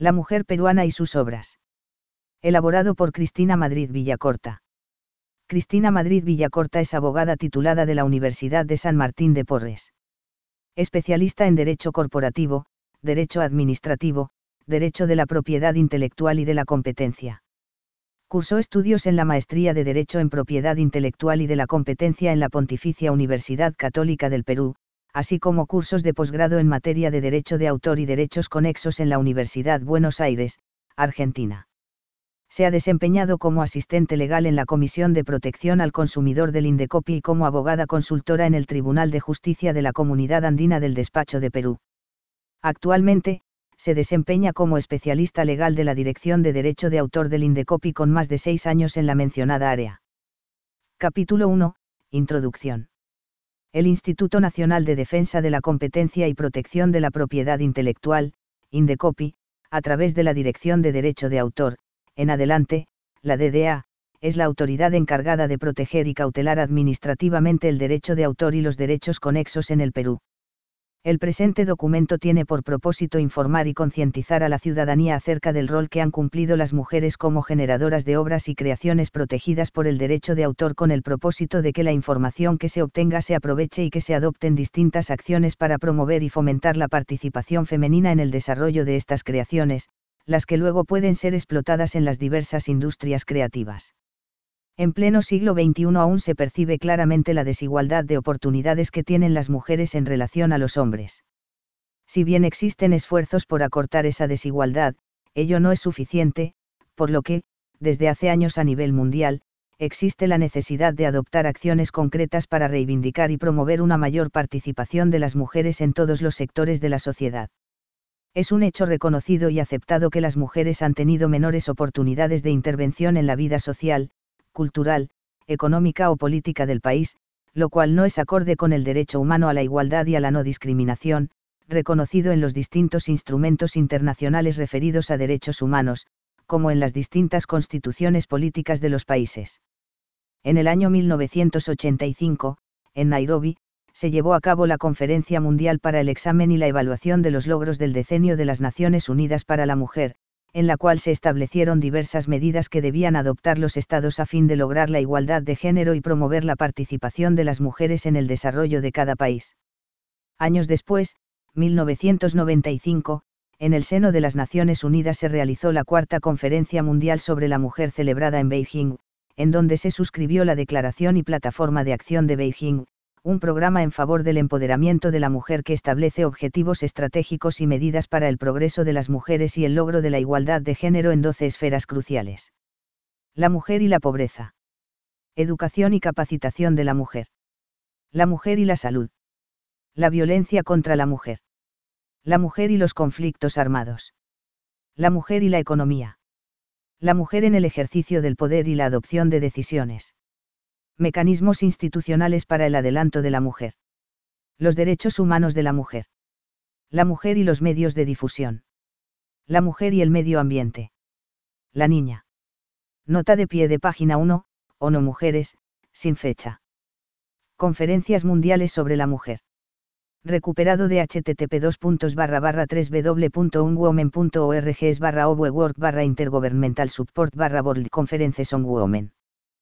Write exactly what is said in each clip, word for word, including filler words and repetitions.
La mujer peruana y sus obras. Elaborado por Cristina Madrid Villacorta. Cristina Madrid Villacorta es abogada titulada de la Universidad de San Martín de Porres. Especialista en Derecho Corporativo, Derecho Administrativo, Derecho de la Propiedad Intelectual y de la Competencia. Cursó estudios en la Maestría de Derecho en Propiedad Intelectual y de la Competencia en la Pontificia Universidad Católica del Perú, así como cursos de posgrado en materia de Derecho de Autor y Derechos Conexos en la Universidad Buenos Aires, Argentina. Se ha desempeñado como asistente legal en la Comisión de Protección al Consumidor del Indecopi y como abogada consultora en el Tribunal de Justicia de la Comunidad Andina del Despacho de Perú. Actualmente, se desempeña como especialista legal de la Dirección de Derecho de Autor del Indecopi con más de seis años en la mencionada área. Capítulo uno. Introducción. El Instituto Nacional de Defensa de la Competencia y Protección de la Propiedad Intelectual, Indecopi, a través de la Dirección de Derecho de Autor, en adelante, la D D A, es la autoridad encargada de proteger y cautelar administrativamente el derecho de autor y los derechos conexos en el Perú. El presente documento tiene por propósito informar y concientizar a la ciudadanía acerca del rol que han cumplido las mujeres como generadoras de obras y creaciones protegidas por el derecho de autor con el propósito de que la información que se obtenga se aproveche y que se adopten distintas acciones para promover y fomentar la participación femenina en el desarrollo de estas creaciones, las que luego pueden ser explotadas en las diversas industrias creativas. En pleno siglo veintiuno aún se percibe claramente la desigualdad de oportunidades que tienen las mujeres en relación a los hombres. Si bien existen esfuerzos por acortar esa desigualdad, ello no es suficiente, por lo que, desde hace años a nivel mundial, existe la necesidad de adoptar acciones concretas para reivindicar y promover una mayor participación de las mujeres en todos los sectores de la sociedad. Es un hecho reconocido y aceptado que las mujeres han tenido menores oportunidades de intervención en la vida social, cultural, económica o política del país, lo cual no es acorde con el derecho humano a la igualdad y a la no discriminación, reconocido en los distintos instrumentos internacionales referidos a derechos humanos, como en las distintas constituciones políticas de los países. En el año mil novecientos ochenta y cinco, en Nairobi, se llevó a cabo la Conferencia Mundial para el Examen y la Evaluación de los Logros del Decenio de las Naciones Unidas para la Mujer, en la cual se establecieron diversas medidas que debían adoptar los estados a fin de lograr la igualdad de género y promover la participación de las mujeres en el desarrollo de cada país. Años después, mil novecientos noventa y cinco, en el seno de las Naciones Unidas se realizó la Cuarta Conferencia Mundial sobre la Mujer celebrada en Beijing, en donde se suscribió la Declaración y Plataforma de Acción de Beijing, un programa en favor del empoderamiento de la mujer que establece objetivos estratégicos y medidas para el progreso de las mujeres y el logro de la igualdad de género en doce esferas cruciales. La mujer y la pobreza. Educación y capacitación de la mujer. La mujer y la salud. La violencia contra la mujer. La mujer y los conflictos armados. La mujer y la economía. La mujer en el ejercicio del poder y la adopción de decisiones. Mecanismos institucionales para el adelanto de la mujer. Los derechos humanos de la mujer. La mujer y los medios de difusión. La mujer y el medio ambiente. La niña. Nota de pie de página uno, ONU Mujeres, sin fecha. Conferencias mundiales sobre la mujer. Recuperado de http dos puntos barra barra tres w punto unwomen punto org barra obweword barra intergovernmental support barra World Conferences on Women.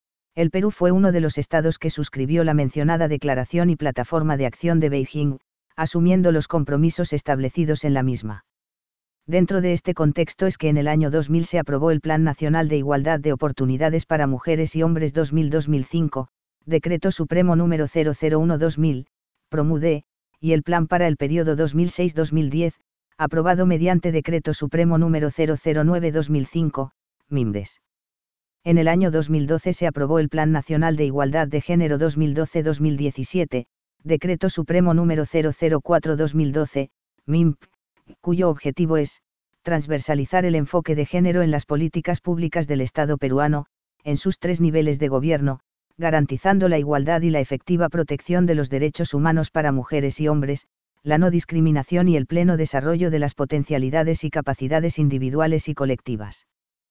El Perú fue uno de los estados que suscribió la mencionada Declaración y Plataforma de Acción de Beijing, asumiendo los compromisos establecidos en la misma. Dentro de este contexto es que en el año dos mil se aprobó el Plan Nacional de Igualdad de Oportunidades para Mujeres y Hombres dos mil a dos mil cinco, Decreto Supremo número cero cero uno barra dos mil, Promude, y el Plan para el periodo dos mil seis a dos mil diez, aprobado mediante Decreto Supremo número cero cero nueve barra dos mil cinco, MIMDES. En el año dos mil doce se aprobó el Plan Nacional de Igualdad de Género dos mil doce a dos mil diecisiete, Decreto Supremo número cero cero cuatro barra dos mil doce, MIMP, cuyo objetivo es transversalizar el enfoque de género en las políticas públicas del Estado peruano, en sus tres niveles de gobierno, garantizando la igualdad y la efectiva protección de los derechos humanos para mujeres y hombres, la no discriminación y el pleno desarrollo de las potencialidades y capacidades individuales y colectivas.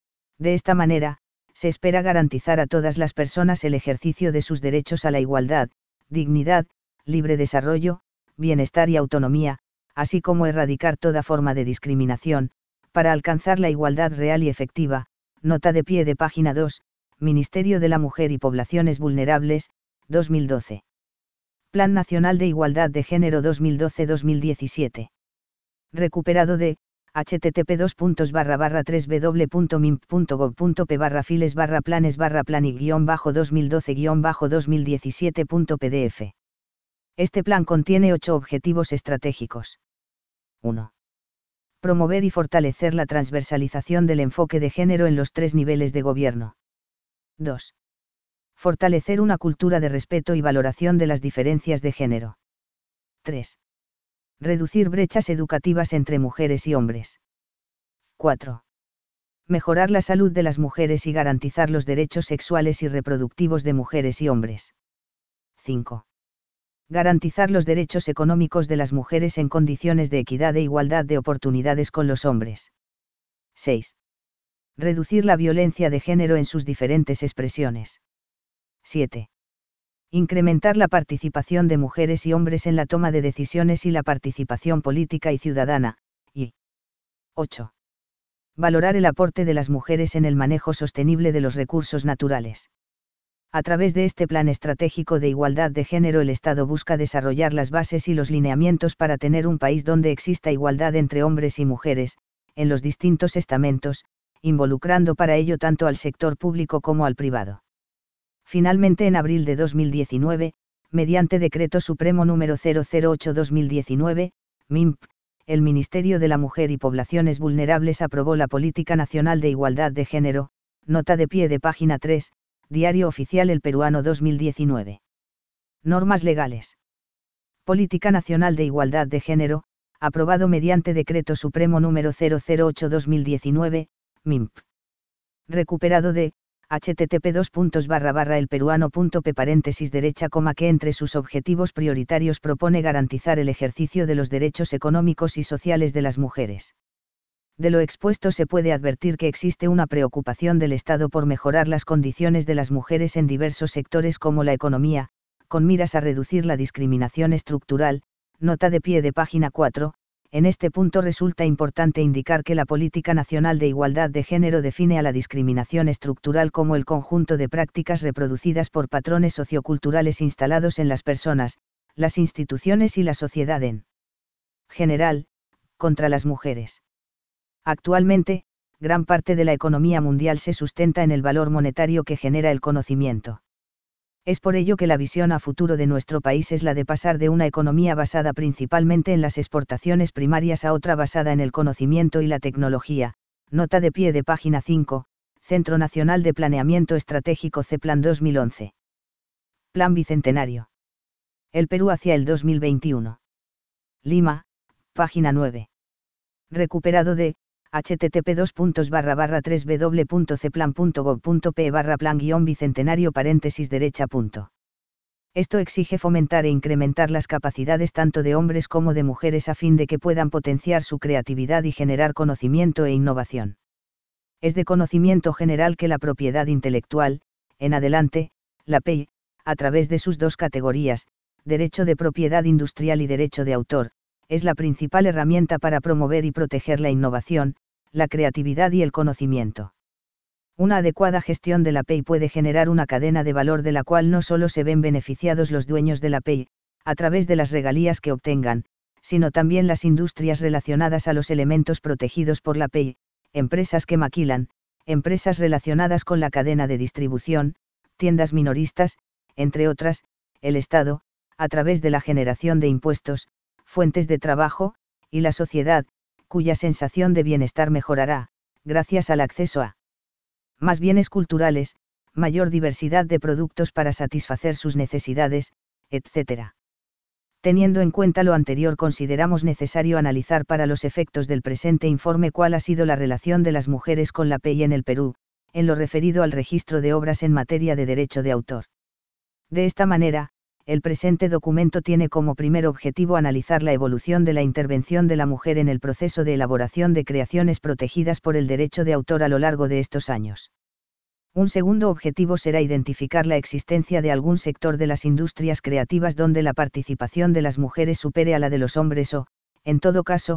De esta manera, se espera garantizar a todas las personas el ejercicio de sus derechos a la igualdad, dignidad, libre desarrollo, bienestar y autonomía, así como erradicar toda forma de discriminación, Para alcanzar la igualdad real y efectiva, nota de pie de página dos, Ministerio de la Mujer y Poblaciones Vulnerables, dos mil doce. Plan Nacional de Igualdad de Género dos mil doce a dos mil diecisiete. Recuperado de http dos puntos barra barra tres w punto mimp punto gov punto p barra files barra planes barra plani guión bajo dos mil doce guión bajo dos mil diecisiete punto pdf. Este plan contiene ocho objetivos estratégicos. uno. Promover y fortalecer la transversalización del enfoque de género en los tres niveles de gobierno. dos. Fortalecer una cultura de respeto y valoración de las diferencias de género. tres. Reducir brechas educativas entre mujeres y hombres. cuatro. Mejorar la salud de las mujeres y garantizar los derechos sexuales y reproductivos de mujeres y hombres. cinco. Garantizar los derechos económicos de las mujeres en condiciones de equidad e igualdad de oportunidades con los hombres. seis. Reducir la violencia de género en sus diferentes expresiones. siete. Incrementar la participación de mujeres y hombres en la toma de decisiones y la participación política y ciudadana, y ocho. Valorar el aporte de las mujeres en el manejo sostenible de los recursos naturales. A través de este plan estratégico de igualdad de género, el Estado busca desarrollar las bases y los lineamientos para tener un país donde exista igualdad entre hombres y mujeres, en los distintos estamentos, involucrando para ello tanto al sector público como al privado. Finalmente, en abril de dos mil diecinueve, mediante Decreto Supremo número cero cero ocho barra dos mil diecinueve, MIMP, el Ministerio de la Mujer y Poblaciones Vulnerables aprobó la Política Nacional de Igualdad de Género, nota de pie de página tres, Diario Oficial El Peruano dos mil diecinueve. Normas legales. Política Nacional de Igualdad de Género, aprobado mediante Decreto Supremo número cero cero ocho barra dos mil diecinueve, MIMP. Recuperado de http dos puntos barra barra elperuano.p paréntesis derecha coma que entre sus objetivos prioritarios propone garantizar el ejercicio de los derechos económicos y sociales de las mujeres. De lo expuesto se puede advertir que existe una preocupación del Estado por mejorar las condiciones de las mujeres en diversos sectores como la economía, con miras a reducir la discriminación estructural, nota de pie de página cuatro. En este punto resulta importante indicar que la Política Nacional de Igualdad de Género define a la discriminación estructural como el conjunto de prácticas reproducidas por patrones socioculturales instalados en las personas, las instituciones y la sociedad en general, contra las mujeres. Actualmente, gran parte de la economía mundial se sustenta en el valor monetario que genera el conocimiento. Es por ello que la visión a futuro de nuestro país es la de pasar de una economía basada principalmente en las exportaciones primarias a otra basada en el conocimiento y la tecnología. Nota de pie de página cinco, Centro Nacional de Planeamiento Estratégico CEPLAN dos mil once. Plan Bicentenario. El Perú hacia el dos mil veintiuno. Lima, página nueve. Recuperado de http dos puntos barra barra tres w punto ceplan punto gov punto p barra plan guión bicentenario paréntesis derecha punto. Esto exige fomentar e incrementar las capacidades tanto de hombres como de mujeres a fin de que puedan potenciar su creatividad y generar conocimiento e innovación. Es de conocimiento general que la propiedad intelectual, en adelante, la P I, a través de sus dos categorías, derecho de propiedad industrial y derecho de autor, es la principal herramienta para promover y proteger la innovación, la creatividad y el conocimiento. Una adecuada gestión de la P I puede generar una cadena de valor de la cual no solo se ven beneficiados los dueños de la P I, a través de las regalías que obtengan, sino también las industrias relacionadas a los elementos protegidos por la P I, empresas que maquilan, empresas relacionadas con la cadena de distribución, tiendas minoristas, entre otras, el Estado, a través de la generación de impuestos, fuentes de trabajo, y la sociedad, cuya sensación de bienestar mejorará, gracias al acceso a más bienes culturales, mayor diversidad de productos para satisfacer sus necesidades, etcétera. Teniendo en cuenta lo anterior, consideramos necesario analizar para los efectos del presente informe cuál ha sido la relación de las mujeres con la P I en el Perú, en lo referido al registro de obras en materia de derecho de autor. De esta manera, el presente documento tiene como primer objetivo analizar la evolución de la intervención de la mujer en el proceso de elaboración de creaciones protegidas por el derecho de autor a lo largo de estos años. Un segundo objetivo será identificar la existencia de algún sector de las industrias creativas donde la participación de las mujeres supere a la de los hombres o, en todo caso,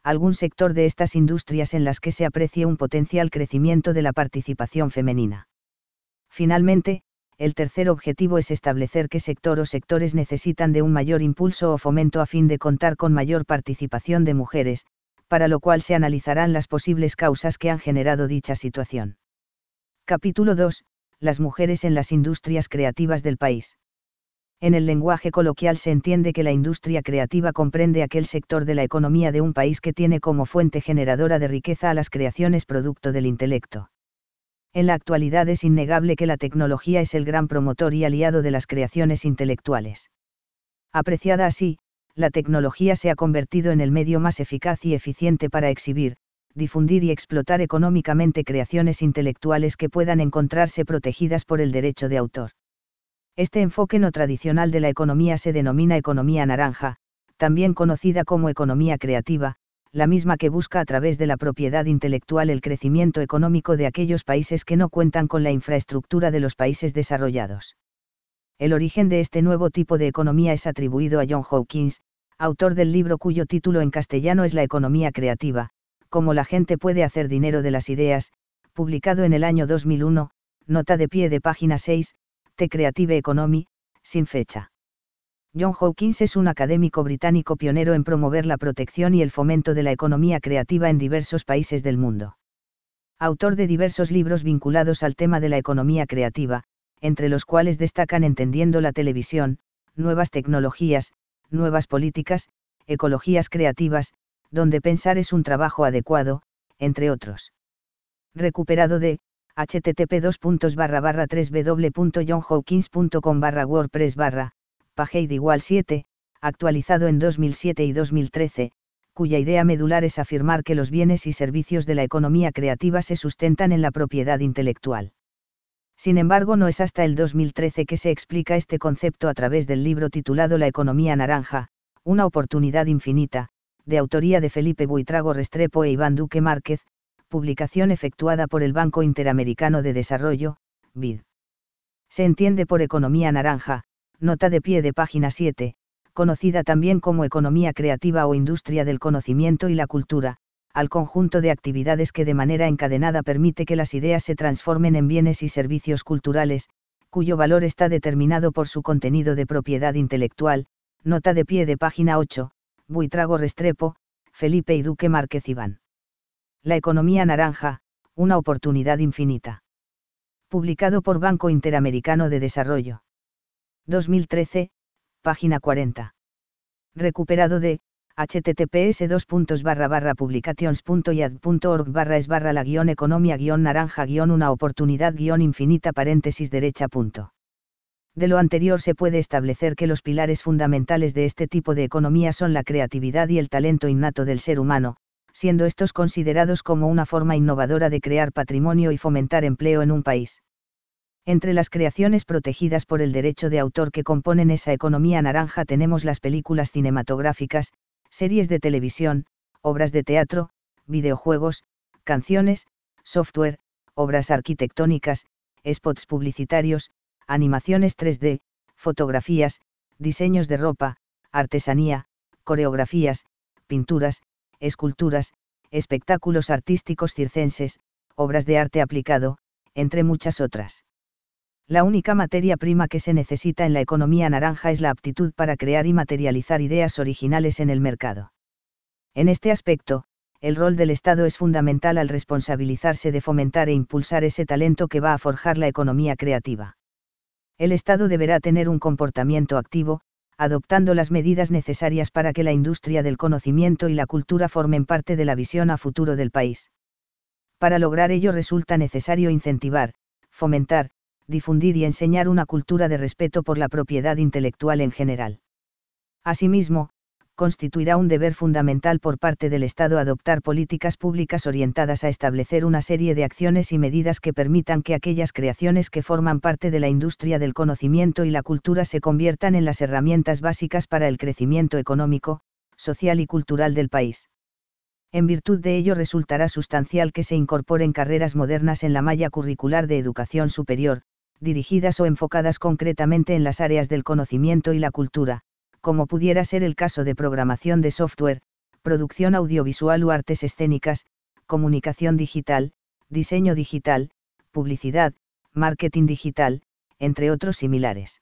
algún sector de estas industrias en las que se aprecie un potencial crecimiento de la participación femenina. Finalmente, el tercer objetivo es establecer qué sector o sectores necesitan de un mayor impulso o fomento a fin de contar con mayor participación de mujeres, para lo cual se analizarán las posibles causas que han generado dicha situación. Capítulo dos. Las mujeres en las industrias creativas del país. En el lenguaje coloquial se entiende que la industria creativa comprende aquel sector de la economía de un país que tiene como fuente generadora de riqueza a las creaciones producto del intelecto. En la actualidad es innegable que la tecnología es el gran promotor y aliado de las creaciones intelectuales. Apreciada así, la tecnología se ha convertido en el medio más eficaz y eficiente para exhibir, difundir y explotar económicamente creaciones intelectuales que puedan encontrarse protegidas por el derecho de autor. Este enfoque no tradicional de la economía se denomina economía naranja, también conocida como economía creativa, la misma que busca a través de la propiedad intelectual el crecimiento económico de aquellos países que no cuentan con la infraestructura de los países desarrollados. El origen de este nuevo tipo de economía es atribuido a John Hawkins, autor del libro cuyo título en castellano es La economía creativa, cómo la gente puede hacer dinero de las ideas, publicado en el año dos mil uno, nota de pie de página seis, The Creative Economy, sin fecha. John Hawkins es un académico británico pionero en promover la protección y el fomento de la economía creativa en diversos países del mundo. Autor de diversos libros vinculados al tema de la economía creativa, entre los cuales destacan Entendiendo la televisión, Nuevas tecnologías, Nuevas políticas, Ecologías creativas, Donde pensar es un trabajo adecuado, entre otros. Recuperado de http dos barra barra www.johnhawkins.com barra wordpress barra pagid igual siete, actualizado en dos mil siete y dos mil trece, cuya idea medular es afirmar que los bienes y servicios de la economía creativa se sustentan en la propiedad intelectual. Sin embargo, no es hasta el dos mil trece que se explica este concepto a través del libro titulado La economía naranja, una oportunidad infinita, de autoría de Felipe Buitrago Restrepo e Iván Duque Márquez, publicación efectuada por el Banco Interamericano de Desarrollo, B I D. Se entiende por economía naranja, nota de pie de página siete, conocida también como economía creativa o industria del conocimiento y la cultura, al conjunto de actividades que de manera encadenada permite que las ideas se transformen en bienes y servicios culturales, cuyo valor está determinado por su contenido de propiedad intelectual, nota de pie de página ocho, Buitrago Restrepo, Felipe y Duque Márquez Iván. La economía naranja, una oportunidad infinita. Publicado por Banco Interamericano de Desarrollo. dos mil trece, página cuarenta. Recuperado de https dos barra barra publications.iad.org barra es barra la guión economía guión naranja guión una oportunidad guión infinita paréntesis derecha punto. De lo anterior se puede establecer que los pilares fundamentales de este tipo de economía son la creatividad y el talento innato del ser humano, siendo estos considerados como una forma innovadora de crear patrimonio y fomentar empleo en un país. Entre las creaciones protegidas por el derecho de autor que componen esa economía naranja tenemos las películas cinematográficas, series de televisión, obras de teatro, videojuegos, canciones, software, obras arquitectónicas, spots publicitarios, animaciones tres D, fotografías, diseños de ropa, artesanía, coreografías, pinturas, esculturas, espectáculos artísticos circenses, obras de arte aplicado, entre muchas otras. La única materia prima que se necesita en la economía naranja es la aptitud para crear y materializar ideas originales en el mercado. En este aspecto, el rol del Estado es fundamental al responsabilizarse de fomentar e impulsar ese talento que va a forjar la economía creativa. El Estado deberá tener un comportamiento activo, adoptando las medidas necesarias para que la industria del conocimiento y la cultura formen parte de la visión a futuro del país. Para lograr ello resulta necesario incentivar, fomentar, difundir y enseñar una cultura de respeto por la propiedad intelectual en general. Asimismo, constituirá un deber fundamental por parte del Estado adoptar políticas públicas orientadas a establecer una serie de acciones y medidas que permitan que aquellas creaciones que forman parte de la industria del conocimiento y la cultura se conviertan en las herramientas básicas para el crecimiento económico, social y cultural del país. En virtud de ello resultará sustancial que se incorporen carreras modernas en la malla curricular de educación superior, dirigidas o enfocadas concretamente en las áreas del conocimiento y la cultura, como pudiera ser el caso de programación de software, producción audiovisual u artes escénicas, comunicación digital, diseño digital, publicidad, marketing digital, entre otros similares.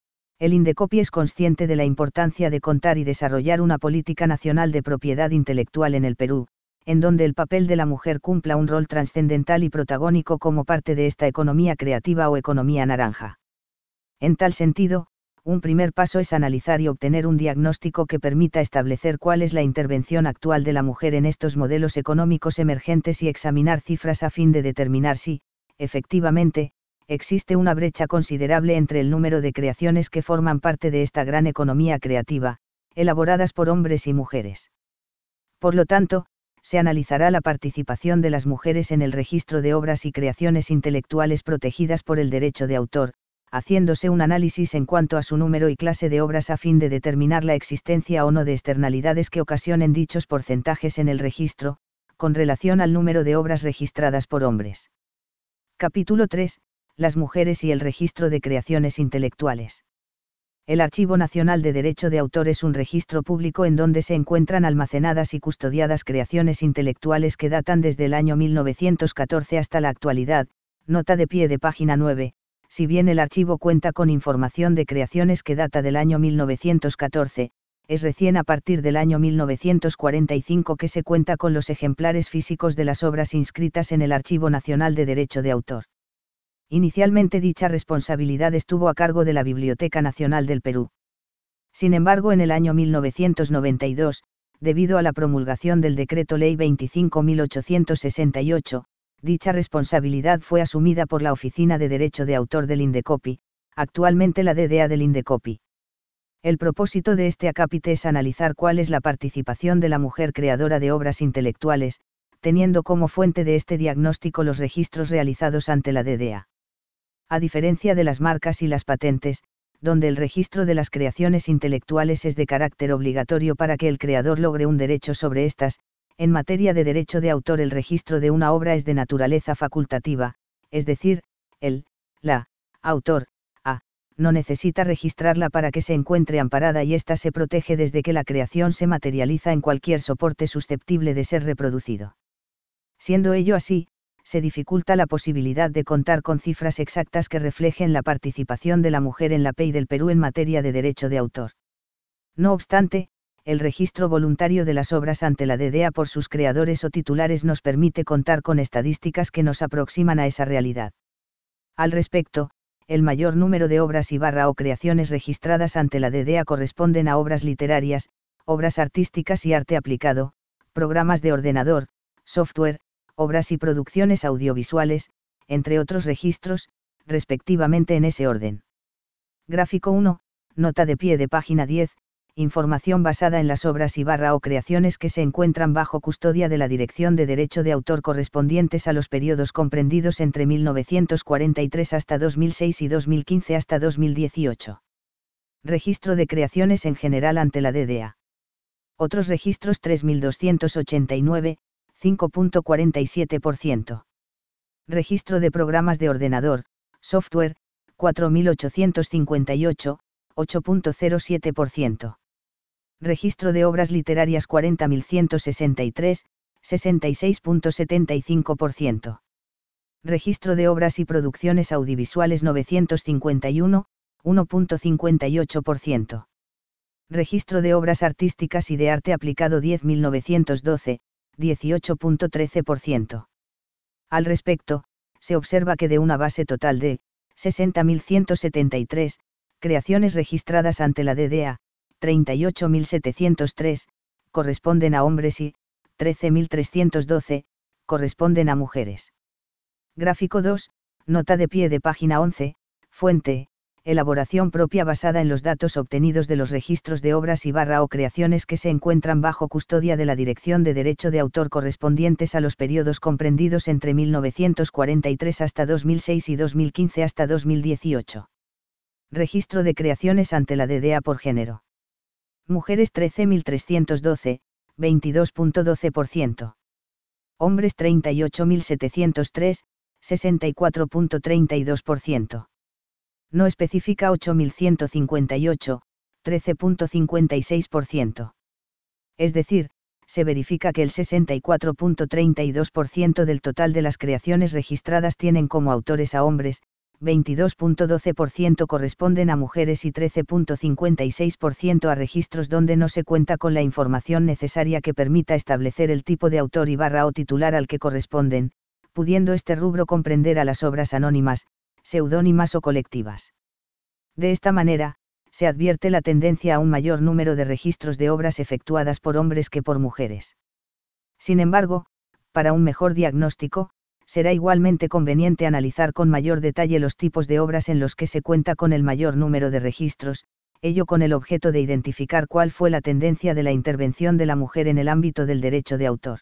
El Indecopi es consciente de la importancia de contar y desarrollar una política nacional de propiedad intelectual en el Perú, en donde el papel de la mujer cumpla un rol trascendental y protagónico como parte de esta economía creativa o economía naranja. En tal sentido, un primer paso es analizar y obtener un diagnóstico que permita establecer cuál es la intervención actual de la mujer en estos modelos económicos emergentes y examinar cifras a fin de determinar si, efectivamente, existe una brecha considerable entre el número de creaciones que forman parte de esta gran economía creativa, elaboradas por hombres y mujeres. Por lo tanto, se analizará la participación de las mujeres en el registro de obras y creaciones intelectuales protegidas por el derecho de autor, haciéndose un análisis en cuanto a su número y clase de obras a fin de determinar la existencia o no de externalidades que ocasionen dichos porcentajes en el registro, con relación al número de obras registradas por hombres. Capítulo tres. Las mujeres y el registro de creaciones intelectuales. El Archivo Nacional de Derecho de Autor es un registro público en donde se encuentran almacenadas y custodiadas creaciones intelectuales que datan desde el año mil novecientos catorce hasta la actualidad, nota de pie de página nueve, si bien el archivo cuenta con información de creaciones que data del año mil novecientos catorce, es recién a partir del año mil novecientos cuarenta y cinco que se cuenta con los ejemplares físicos de las obras inscritas en el Archivo Nacional de Derecho de Autor. Inicialmente dicha responsabilidad estuvo a cargo de la Biblioteca Nacional del Perú. Sin embargo, en el año mil novecientos noventa y dos, debido a la promulgación del Decreto Ley veinticinco mil ochocientos sesenta y ocho, dicha responsabilidad fue asumida por la Oficina de Derecho de Autor del Indecopi, actualmente la D D A del Indecopi. El propósito de este acápite es analizar cuál es la participación de la mujer creadora de obras intelectuales, teniendo como fuente de este diagnóstico los registros realizados ante la D D A. A diferencia de las marcas y las patentes, donde el registro de las creaciones intelectuales es de carácter obligatorio para que el creador logre un derecho sobre estas, en materia de derecho de autor el registro de una obra es de naturaleza facultativa, es decir, el, la, autor, a, no necesita registrarla para que se encuentre amparada y ésta se protege desde que la creación se materializa en cualquier soporte susceptible de ser reproducido. Siendo ello así, se dificulta la posibilidad de contar con cifras exactas que reflejen la participación de la mujer en la P E I del Perú en materia de derecho de autor. No obstante, el registro voluntario de las obras ante la D D A por sus creadores o titulares nos permite contar con estadísticas que nos aproximan a esa realidad. Al respecto, el mayor número de obras y barra o creaciones registradas ante la D D A corresponden a obras literarias, obras artísticas y arte aplicado, programas de ordenador, software, obras y producciones audiovisuales, entre otros registros, respectivamente en ese orden. Gráfico uno, nota de pie de página diez, información basada en las obras y barra o creaciones que se encuentran bajo custodia de la Dirección de Derecho de Autor correspondientes a los periodos comprendidos entre mil novecientos cuarenta y tres hasta dos mil seis y dos mil quince hasta dos mil dieciocho. Registro de creaciones en general ante la D D A. Otros registros tres mil doscientos ochenta y nueve, cinco punto cuarenta y siete por ciento. Registro de programas de ordenador, software, cuatro mil ochocientos cincuenta y ocho, ocho punto cero siete por ciento. Registro de obras literarias cuarenta mil ciento sesenta y tres, sesenta y seis punto setenta y cinco por ciento. Registro de obras y producciones audiovisuales novecientos cincuenta y uno, uno punto cincuenta y ocho por ciento. Registro de obras artísticas y de arte aplicado diez mil novecientos doce, dieciocho punto trece por ciento. Al respecto, se observa que de una base total de sesenta mil ciento setenta y tres creaciones registradas ante la D D A, treinta y ocho mil setecientos tres corresponden a hombres y trece mil trescientos doce corresponden a mujeres. Gráfico dos, nota de pie de página once, fuente, elaboración propia basada en los datos obtenidos de los registros de obras y barra o creaciones que se encuentran bajo custodia de la Dirección de Derecho de Autor correspondientes a los periodos comprendidos entre mil novecientos cuarenta y tres hasta dos mil seis y dos mil quince hasta dos mil dieciocho. Registro de creaciones ante la D D A por género. Mujeres trece mil trescientos doce, veintidós punto doce por ciento. Hombres treinta y ocho mil setecientos tres, sesenta y cuatro punto treinta y dos por ciento. No especifica ocho mil ciento cincuenta y ocho, trece punto cincuenta y seis por ciento. Es decir, se verifica que el sesenta y cuatro punto treinta y dos por ciento del total de las creaciones registradas tienen como autores a hombres, veintidós punto doce por ciento corresponden a mujeres y trece punto cincuenta y seis por ciento a registros donde no se cuenta con la información necesaria que permita establecer el tipo de autor y barra o titular al que corresponden, pudiendo este rubro comprender a las obras anónimas, seudónimas o colectivas. De esta manera, se advierte la tendencia a un mayor número de registros de obras efectuadas por hombres que por mujeres. Sin embargo, para un mejor diagnóstico, será igualmente conveniente analizar con mayor detalle los tipos de obras en los que se cuenta con el mayor número de registros, ello con el objeto de identificar cuál fue la tendencia de la intervención de la mujer en el ámbito del derecho de autor.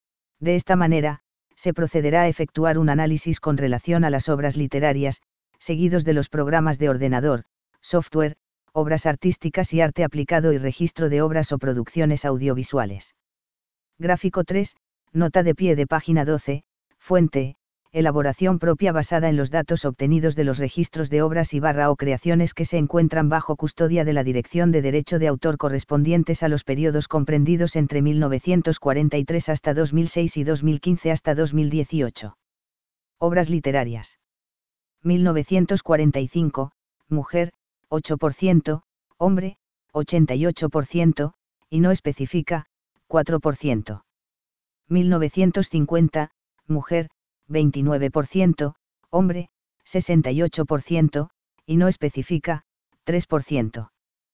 De esta manera, se procederá a efectuar un análisis con relación a las obras literarias, seguidos de los programas de ordenador, software, obras artísticas y arte aplicado y registro de obras o producciones audiovisuales. Gráfico tres, nota de pie de página doce, fuente, elaboración propia basada en los datos obtenidos de los registros de obras y barra o creaciones que se encuentran bajo custodia de la Dirección de Derecho de Autor correspondientes a los periodos comprendidos entre mil novecientos cuarenta y tres hasta dos mil seis y dos mil quince hasta dos mil dieciocho. Obras literarias. mil novecientos cuarenta y cinco, mujer, ocho por ciento, hombre, ochenta y ocho por ciento, y no especifica, cuatro por ciento. mil novecientos cincuenta, mujer, veintinueve por ciento, hombre, sesenta y ocho por ciento, y no especifica, tres por ciento.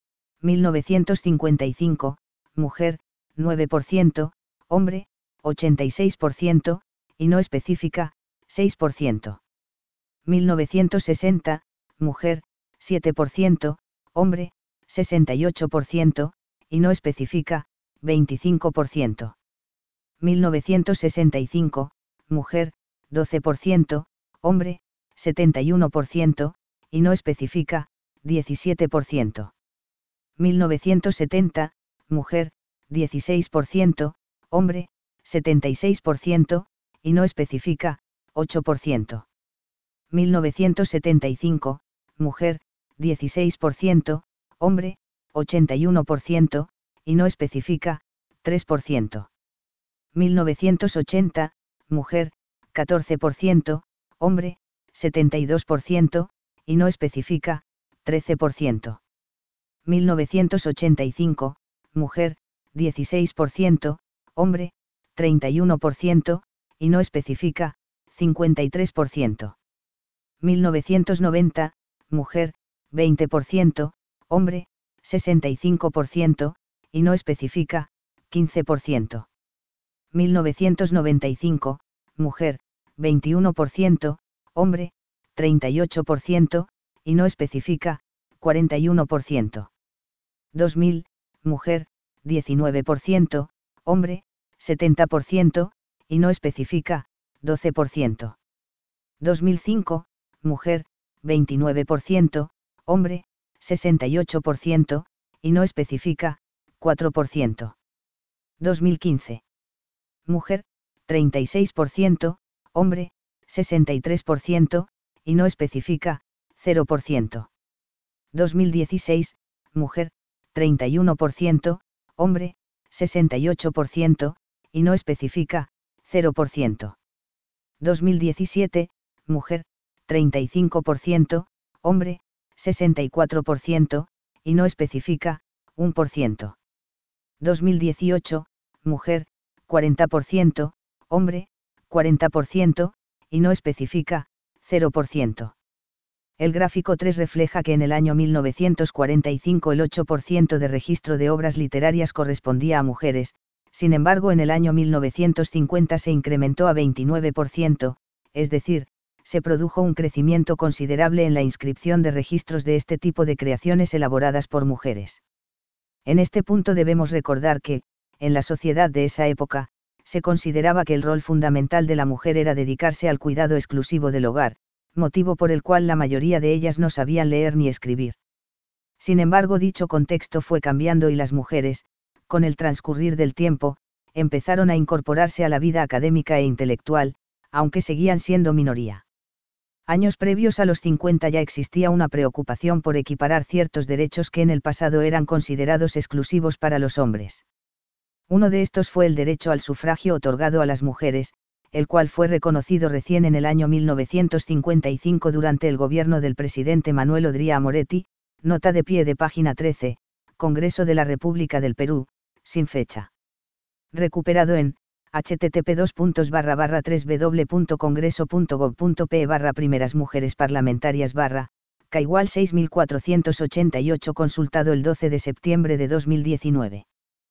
mil novecientos cincuenta y cinco, mujer, nueve por ciento, hombre, ochenta y seis por ciento, y no especifica, seis por ciento. mil novecientos sesenta, mujer, siete por ciento, hombre, sesenta y ocho por ciento, y no especifica, veinticinco por ciento. mil novecientos sesenta y cinco, mujer, doce por ciento, hombre, setenta y uno por ciento, y no especifica, diecisiete por ciento. mil novecientos setenta, mujer, dieciséis por ciento, hombre, setenta y seis por ciento, y no especifica, ocho por ciento. mil novecientos setenta y cinco, mujer, dieciséis por ciento, hombre, ochenta y uno por ciento, y no especifica, tres por ciento. mil novecientos ochenta, mujer, catorce por ciento, hombre, setenta y dos por ciento, y no especifica, trece por ciento. mil novecientos ochenta y cinco, mujer, dieciséis por ciento, hombre, treinta y uno por ciento, y no especifica, cincuenta y tres por ciento. mil novecientos noventa, mujer, veinte por ciento, hombre, sesenta y cinco por ciento, y no especifica, quince por ciento. mil novecientos noventa y cinco, mujer, veintiuno por ciento, hombre, treinta y ocho por ciento, y no especifica, cuarenta y uno por ciento. dos mil, mujer, diecinueve por ciento, hombre, setenta por ciento, y no especifica, doce por ciento. dos mil cinco, mujer, veintinueve por ciento, hombre, sesenta y ocho por ciento, y no especifica, cuatro por ciento. dos mil quince. Mujer, treinta y seis por ciento, hombre, sesenta y tres por ciento, y no especifica, cero por ciento. dos mil dieciséis, mujer, treinta y uno por ciento, hombre, sesenta y ocho por ciento, y no especifica, cero por ciento. dos mil diecisiete, mujer, treinta y cinco por ciento, hombre, sesenta y cuatro por ciento, y no especifica, uno por ciento. dos mil dieciocho, mujer, cuarenta por ciento, hombre, cuarenta por ciento, y no especifica, cero por ciento. El gráfico tres refleja que en el año mil novecientos cuarenta y cinco el ocho por ciento de registro de obras literarias correspondía a mujeres, sin embargo en el año mil novecientos cincuenta se incrementó a veintinueve por ciento, es decir, se produjo un crecimiento considerable en la inscripción de registros de este tipo de creaciones elaboradas por mujeres. En este punto debemos recordar que, en la sociedad de esa época, se consideraba que el rol fundamental de la mujer era dedicarse al cuidado exclusivo del hogar, motivo por el cual la mayoría de ellas no sabían leer ni escribir. Sin embargo, dicho contexto fue cambiando y las mujeres, con el transcurrir del tiempo, empezaron a incorporarse a la vida académica e intelectual, aunque seguían siendo minoría. Años previos a los cincuenta ya existía una preocupación por equiparar ciertos derechos que en el pasado eran considerados exclusivos para los hombres. Uno de estos fue el derecho al sufragio otorgado a las mujeres, el cual fue reconocido recién en el año mil novecientos cincuenta y cinco durante el gobierno del presidente Manuel Odría Moretti, nota de pie de página trece, Congreso de la República del Perú, sin fecha. Recuperado en http dos puntos barra barra tres w punto congreso punto gob punto pe barra primeras mujeres parlamentarias barra, K igual seis mil cuatrocientos ochenta y ocho consultado el doce de septiembre de dos mil diecinueve.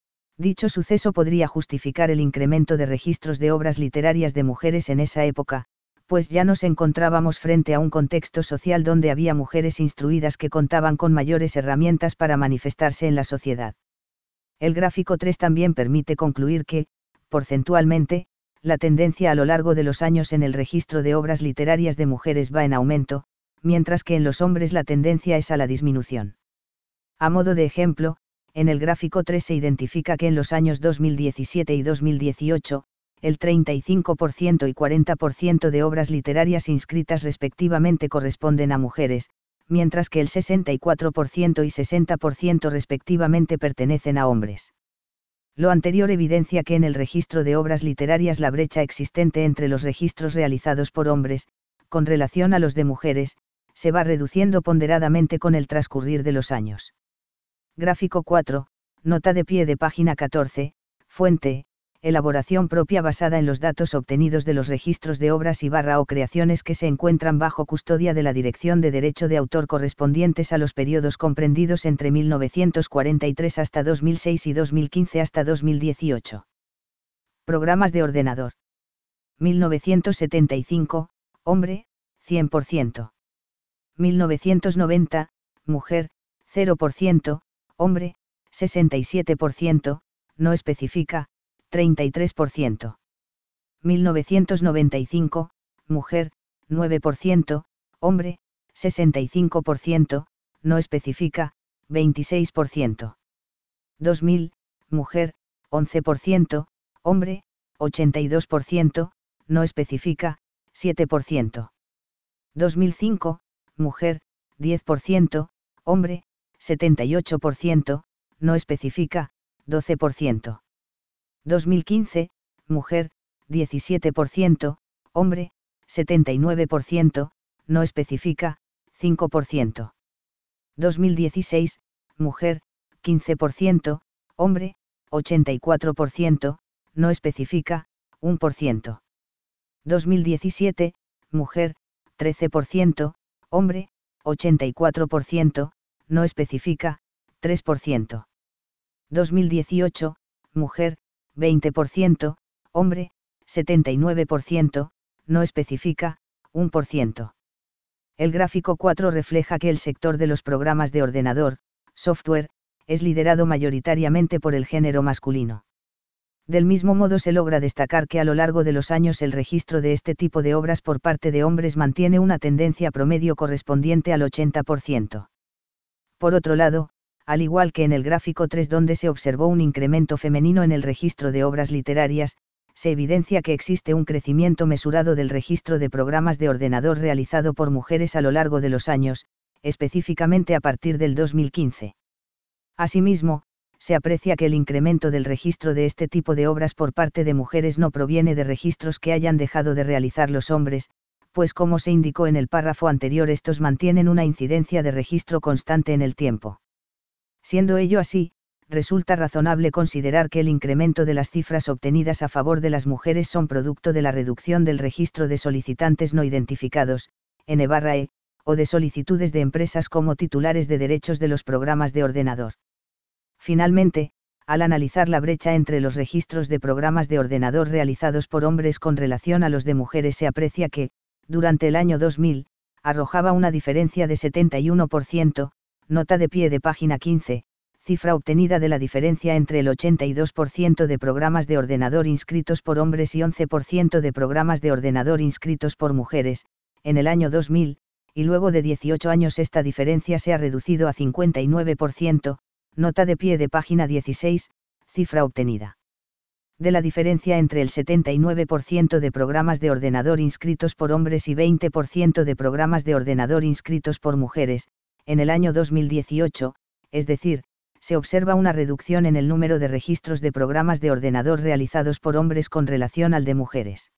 Dicho suceso podría justificar el incremento de registros de obras literarias de mujeres en esa época, pues ya nos encontrábamos frente a un contexto social donde había mujeres instruidas que contaban con mayores herramientas para manifestarse en la sociedad. El gráfico tres también permite concluir que, porcentualmente, la tendencia a lo largo de los años en el registro de obras literarias de mujeres va en aumento, mientras que en los hombres la tendencia es a la disminución. A modo de ejemplo, en el gráfico tres se identifica que en los años dos mil diecisiete y dos mil dieciocho, el treinta y cinco por ciento y cuarenta por ciento de obras literarias inscritas respectivamente corresponden a mujeres, mientras que el sesenta y cuatro por ciento y sesenta por ciento respectivamente pertenecen a hombres. Lo anterior evidencia que en el registro de obras literarias la brecha existente entre los registros realizados por hombres, con relación a los de mujeres, se va reduciendo ponderadamente con el transcurrir de los años. Gráfico cuatro, nota de pie de página catorce, fuente, elaboración propia basada en los datos obtenidos de los registros de obras y barra o creaciones que se encuentran bajo custodia de la Dirección de Derecho de Autor correspondientes a los periodos comprendidos entre mil novecientos cuarenta y tres hasta dos mil seis y dos mil quince hasta dos mil dieciocho. Programas de ordenador. mil novecientos setenta y cinco, hombre, cien por ciento. mil novecientos noventa, mujer, cero por ciento, hombre, sesenta y siete por ciento, no especifica, treinta y tres por ciento. mil novecientos noventa y cinco, mujer, nueve por ciento, hombre, sesenta y cinco por ciento, no especifica, veintiséis por ciento. dos mil, mujer, once por ciento, hombre, ochenta y dos por ciento, no especifica, siete por ciento. dos mil cinco, mujer, diez por ciento, hombre, setenta y ocho por ciento, no especifica, doce por ciento. dos mil quince, mujer, diecisiete por ciento, hombre, setenta y nueve por ciento, no especifica, cinco por ciento. dos mil dieciséis, mujer, quince por ciento, hombre, ochenta y cuatro por ciento, no especifica, uno por ciento. dos mil diecisiete, mujer, trece por ciento, hombre, ochenta y cuatro por ciento, no especifica, tres por ciento. dos mil dieciocho, mujer, veinte por ciento, hombre, setenta y nueve por ciento, no especifica, uno por ciento. El gráfico cuatro refleja que el sector de los programas de ordenador, software, es liderado mayoritariamente por el género masculino. Del mismo modo se logra destacar que a lo largo de los años el registro de este tipo de obras por parte de hombres mantiene una tendencia promedio correspondiente al ochenta por ciento. Por otro lado, al igual que en el gráfico tres donde se observó un incremento femenino en el registro de obras literarias, se evidencia que existe un crecimiento mesurado del registro de programas de ordenador realizado por mujeres a lo largo de los años, específicamente a partir del dos mil quince. Asimismo, se aprecia que el incremento del registro de este tipo de obras por parte de mujeres no proviene de registros que hayan dejado de realizar los hombres, pues como se indicó en el párrafo anterior estos mantienen una incidencia de registro constante en el tiempo. Siendo ello así, resulta razonable considerar que el incremento de las cifras obtenidas a favor de las mujeres son producto de la reducción del registro de solicitantes no identificados, N barra E, o de solicitudes de empresas como titulares de derechos de los programas de ordenador. Finalmente, al analizar la brecha entre los registros de programas de ordenador realizados por hombres con relación a los de mujeres se aprecia que, durante el año dos mil, arrojaba una diferencia de setenta y uno por ciento, nota de pie de página quince, cifra obtenida de la diferencia entre el ochenta y dos por ciento de programas de ordenador inscritos por hombres y once por ciento de programas de ordenador inscritos por mujeres, en el año dos mil, y luego de dieciocho años esta diferencia se ha reducido a cincuenta y nueve por ciento, nota de pie de página dieciséis, cifra obtenida de la diferencia entre el setenta y nueve por ciento de programas de ordenador inscritos por hombres y veinte por ciento de programas de ordenador inscritos por mujeres, en el año dos mil dieciocho, es decir, se observa una reducción en el número de registros de programas de ordenador realizados por hombres con relación al de mujeres.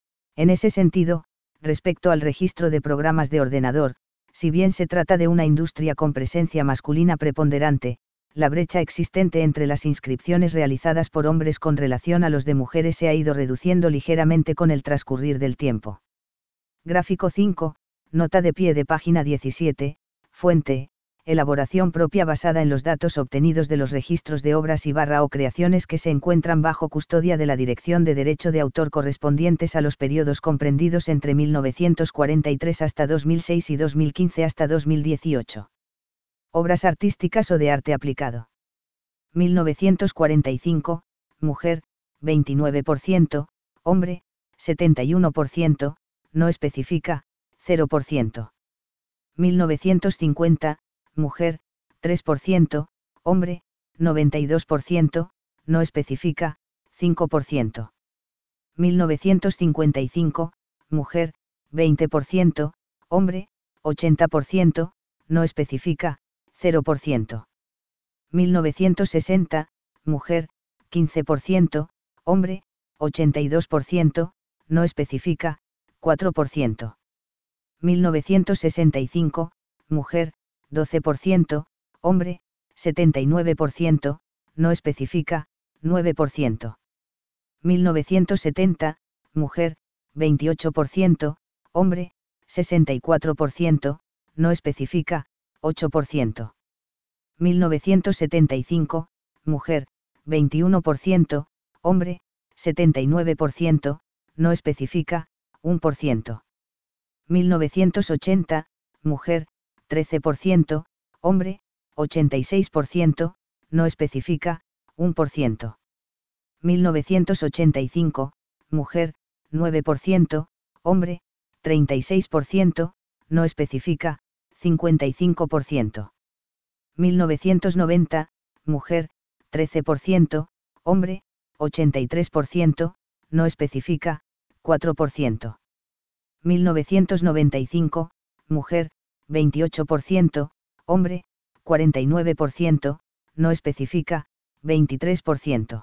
En ese sentido, respecto al registro de programas de ordenador, si bien se trata de una industria con presencia masculina preponderante, la brecha existente entre las inscripciones realizadas por hombres con relación a los de mujeres se ha ido reduciendo ligeramente con el transcurrir del tiempo. Gráfico cinco, nota de pie de página diecisiete, fuente, elaboración propia basada en los datos obtenidos de los registros de obras y barra o creaciones que se encuentran bajo custodia de la Dirección de Derecho de Autor correspondientes a los periodos comprendidos entre mil novecientos cuarenta y tres hasta dos mil seis y dos mil quince hasta dos mil dieciocho. Obras artísticas o de arte aplicado. mil novecientos cuarenta y cinco, mujer, veintinueve por ciento, hombre, setenta y uno por ciento, no especifica, cero por ciento. mil novecientos cincuenta, mujer, tres por ciento, hombre, noventa y dos por ciento, no especifica, cinco por ciento. mil novecientos cincuenta y cinco, mujer, veinte por ciento, hombre, ochenta por ciento, no especifica, cero por ciento. mil novecientos sesenta, mujer, quince por ciento, hombre, ochenta y dos por ciento, no especifica, cuatro por ciento. mil novecientos sesenta y cinco, mujer, doce por ciento, hombre, setenta y nueve por ciento, no especifica, nueve por ciento. mil novecientos setenta, mujer, veintiocho por ciento, hombre, sesenta y cuatro por ciento, no especifica, ocho por ciento. mil novecientos setenta y cinco, mujer, veintiuno por ciento, hombre, setenta y nueve por ciento, no especifica, uno por ciento. mil novecientos ochenta, mujer, trece por ciento, hombre, ochenta y seis por ciento, no especifica, uno por ciento. mil novecientos ochenta y cinco, mujer, nueve por ciento, hombre, treinta y seis por ciento, no especifica, cincuenta y cinco por ciento. mil novecientos noventa, mujer, trece por ciento, hombre, ochenta y tres por ciento, no especifica, cuatro por ciento. mil novecientos noventa y cinco, mujer, veintiocho por ciento, hombre, cuarenta y nueve por ciento, no especifica, veintitrés por ciento.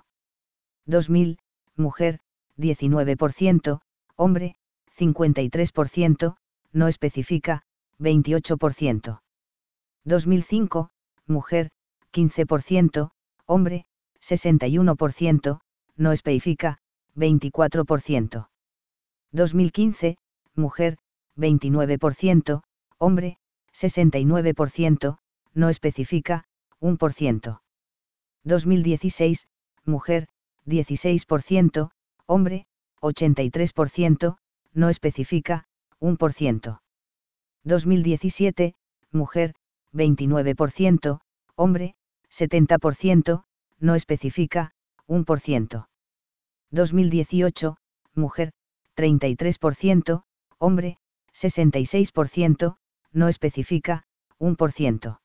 dos mil, mujer, diecinueve por ciento, hombre, cincuenta y tres por ciento, no especifica, veintiocho por ciento. dos mil cinco, mujer, quince por ciento, hombre, sesenta y uno por ciento, no especifica, veinticuatro por ciento. dos mil quince, mujer, veintinueve por ciento, hombre, sesenta y nueve por ciento, no especifica, uno por ciento. dos mil dieciséis, mujer, dieciséis por ciento, hombre, ochenta y tres por ciento, no especifica, uno por ciento. dos mil diecisiete, mujer, veintinueve por ciento, hombre, setenta por ciento, no especifica, uno por ciento. dos mil dieciocho, mujer, treinta y tres por ciento, hombre, sesenta y seis por ciento, no especifica, uno por ciento.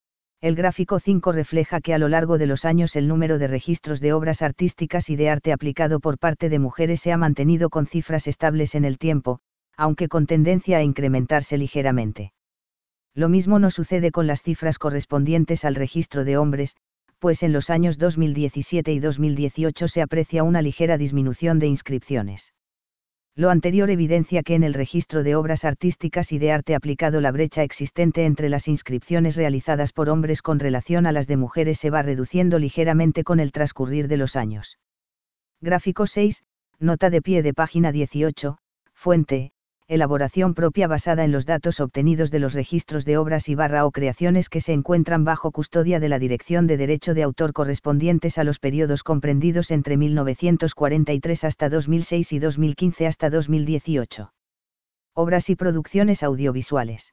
El gráfico cinco refleja que a lo largo de los años el número de registros de obras artísticas y de arte aplicado por parte de mujeres se ha mantenido con cifras estables en el tiempo, aunque con tendencia a incrementarse ligeramente. Lo mismo no sucede con las cifras correspondientes al registro de hombres, pues en los años dos mil diecisiete y dos mil dieciocho se aprecia una ligera disminución de inscripciones. Lo anterior evidencia que en el registro de obras artísticas y de arte aplicado la brecha existente entre las inscripciones realizadas por hombres con relación a las de mujeres se va reduciendo ligeramente con el transcurrir de los años. Gráfico seis, nota de pie de página dieciocho, fuente, elaboración propia basada en los datos obtenidos de los registros de obras y barra o creaciones que se encuentran bajo custodia de la Dirección de Derecho de Autor correspondientes a los periodos comprendidos entre mil novecientos cuarenta y tres hasta dos mil seis y dos mil quince hasta dos mil dieciocho. Obras y producciones audiovisuales.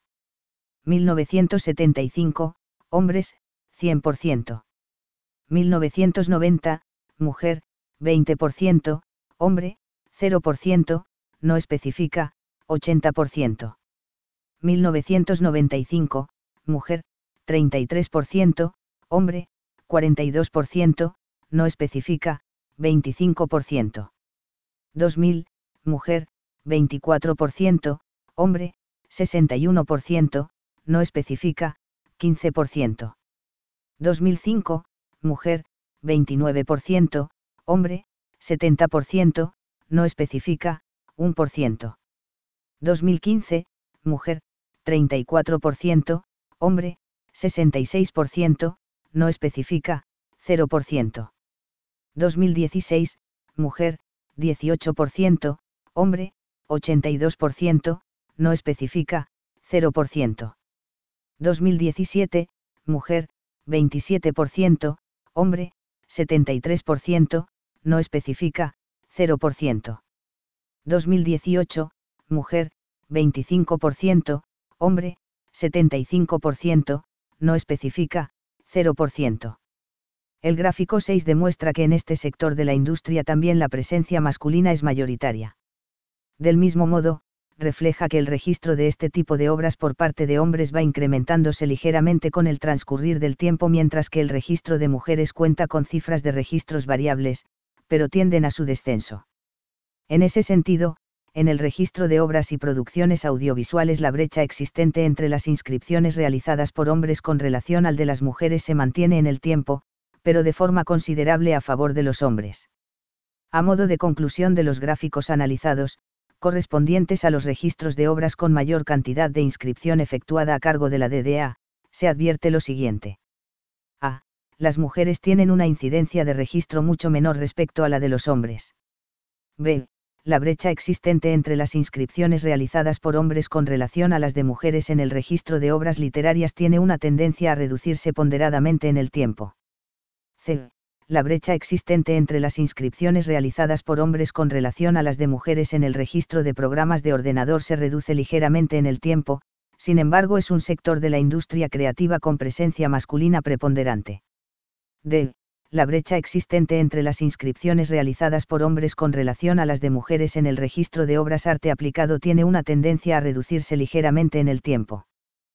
mil novecientos setenta y cinco, hombres, cien por ciento. mil novecientos noventa, mujer, veinte por ciento, hombre, cero por ciento, no especifica, ochenta por ciento. mil novecientos noventa y cinco, mujer, treinta y tres por ciento, hombre, cuarenta y dos por ciento, no especifica, veinticinco por ciento. dos mil, mujer, veinticuatro por ciento, hombre, sesenta y uno por ciento, no especifica, quince por ciento. dos mil cinco, mujer, veintinueve por ciento, hombre, setenta por ciento, no especifica, uno por ciento. dos mil quince, mujer, treinta y cuatro por ciento, hombre, sesenta y seis por ciento, no especifica, cero por ciento. dos mil dieciséis, mujer, dieciocho por ciento, hombre, ochenta y dos por ciento, no especifica, cero por ciento. dos mil diecisiete, mujer, veintisiete por ciento, hombre, setenta y tres por ciento, no especifica, cero por ciento. dos mil dieciocho, mujer, veinticinco por ciento, hombre, setenta y cinco por ciento, no especifica, cero por ciento. El gráfico seis demuestra que en este sector de la industria también la presencia masculina es mayoritaria. Del mismo modo, refleja que el registro de este tipo de obras por parte de hombres va incrementándose ligeramente con el transcurrir del tiempo, mientras que el registro de mujeres cuenta con cifras de registros variables, pero tienden a su descenso. En ese sentido, en el registro de obras y producciones audiovisuales la brecha existente entre las inscripciones realizadas por hombres con relación al de las mujeres se mantiene en el tiempo, pero de forma considerable a favor de los hombres. A modo de conclusión de los gráficos analizados, correspondientes a los registros de obras con mayor cantidad de inscripción efectuada a cargo de la D D A, se advierte lo siguiente. A. Las mujeres tienen una incidencia de registro mucho menor respecto a la de los hombres. B. La brecha existente entre las inscripciones realizadas por hombres con relación a las de mujeres en el registro de obras literarias tiene una tendencia a reducirse ponderadamente en el tiempo. C. La brecha existente entre las inscripciones realizadas por hombres con relación a las de mujeres en el registro de programas de ordenador se reduce ligeramente en el tiempo, sin embargo es un sector de la industria creativa con presencia masculina preponderante. D. La brecha existente entre las inscripciones realizadas por hombres con relación a las de mujeres en el registro de obras arte aplicado tiene una tendencia a reducirse ligeramente en el tiempo.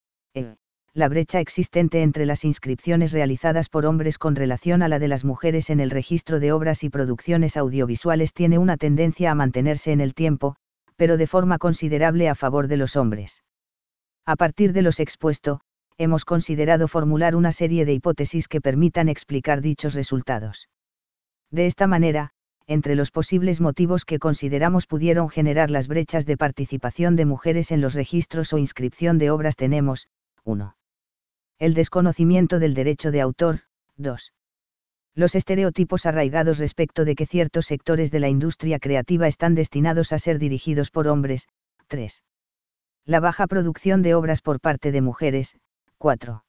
E. La brecha existente entre las inscripciones realizadas por hombres con relación a la de las mujeres en el registro de obras y producciones audiovisuales tiene una tendencia a mantenerse en el tiempo, pero de forma considerable a favor de los hombres. A partir de los expuesto, hemos considerado formular una serie de hipótesis que permitan explicar dichos resultados. De esta manera, entre los posibles motivos que consideramos pudieron generar las brechas de participación de mujeres en los registros o inscripción de obras tenemos, uno. El desconocimiento del derecho de autor, dos. Los estereotipos arraigados respecto de que ciertos sectores de la industria creativa están destinados a ser dirigidos por hombres, tres. La baja producción de obras por parte de mujeres, cuatro.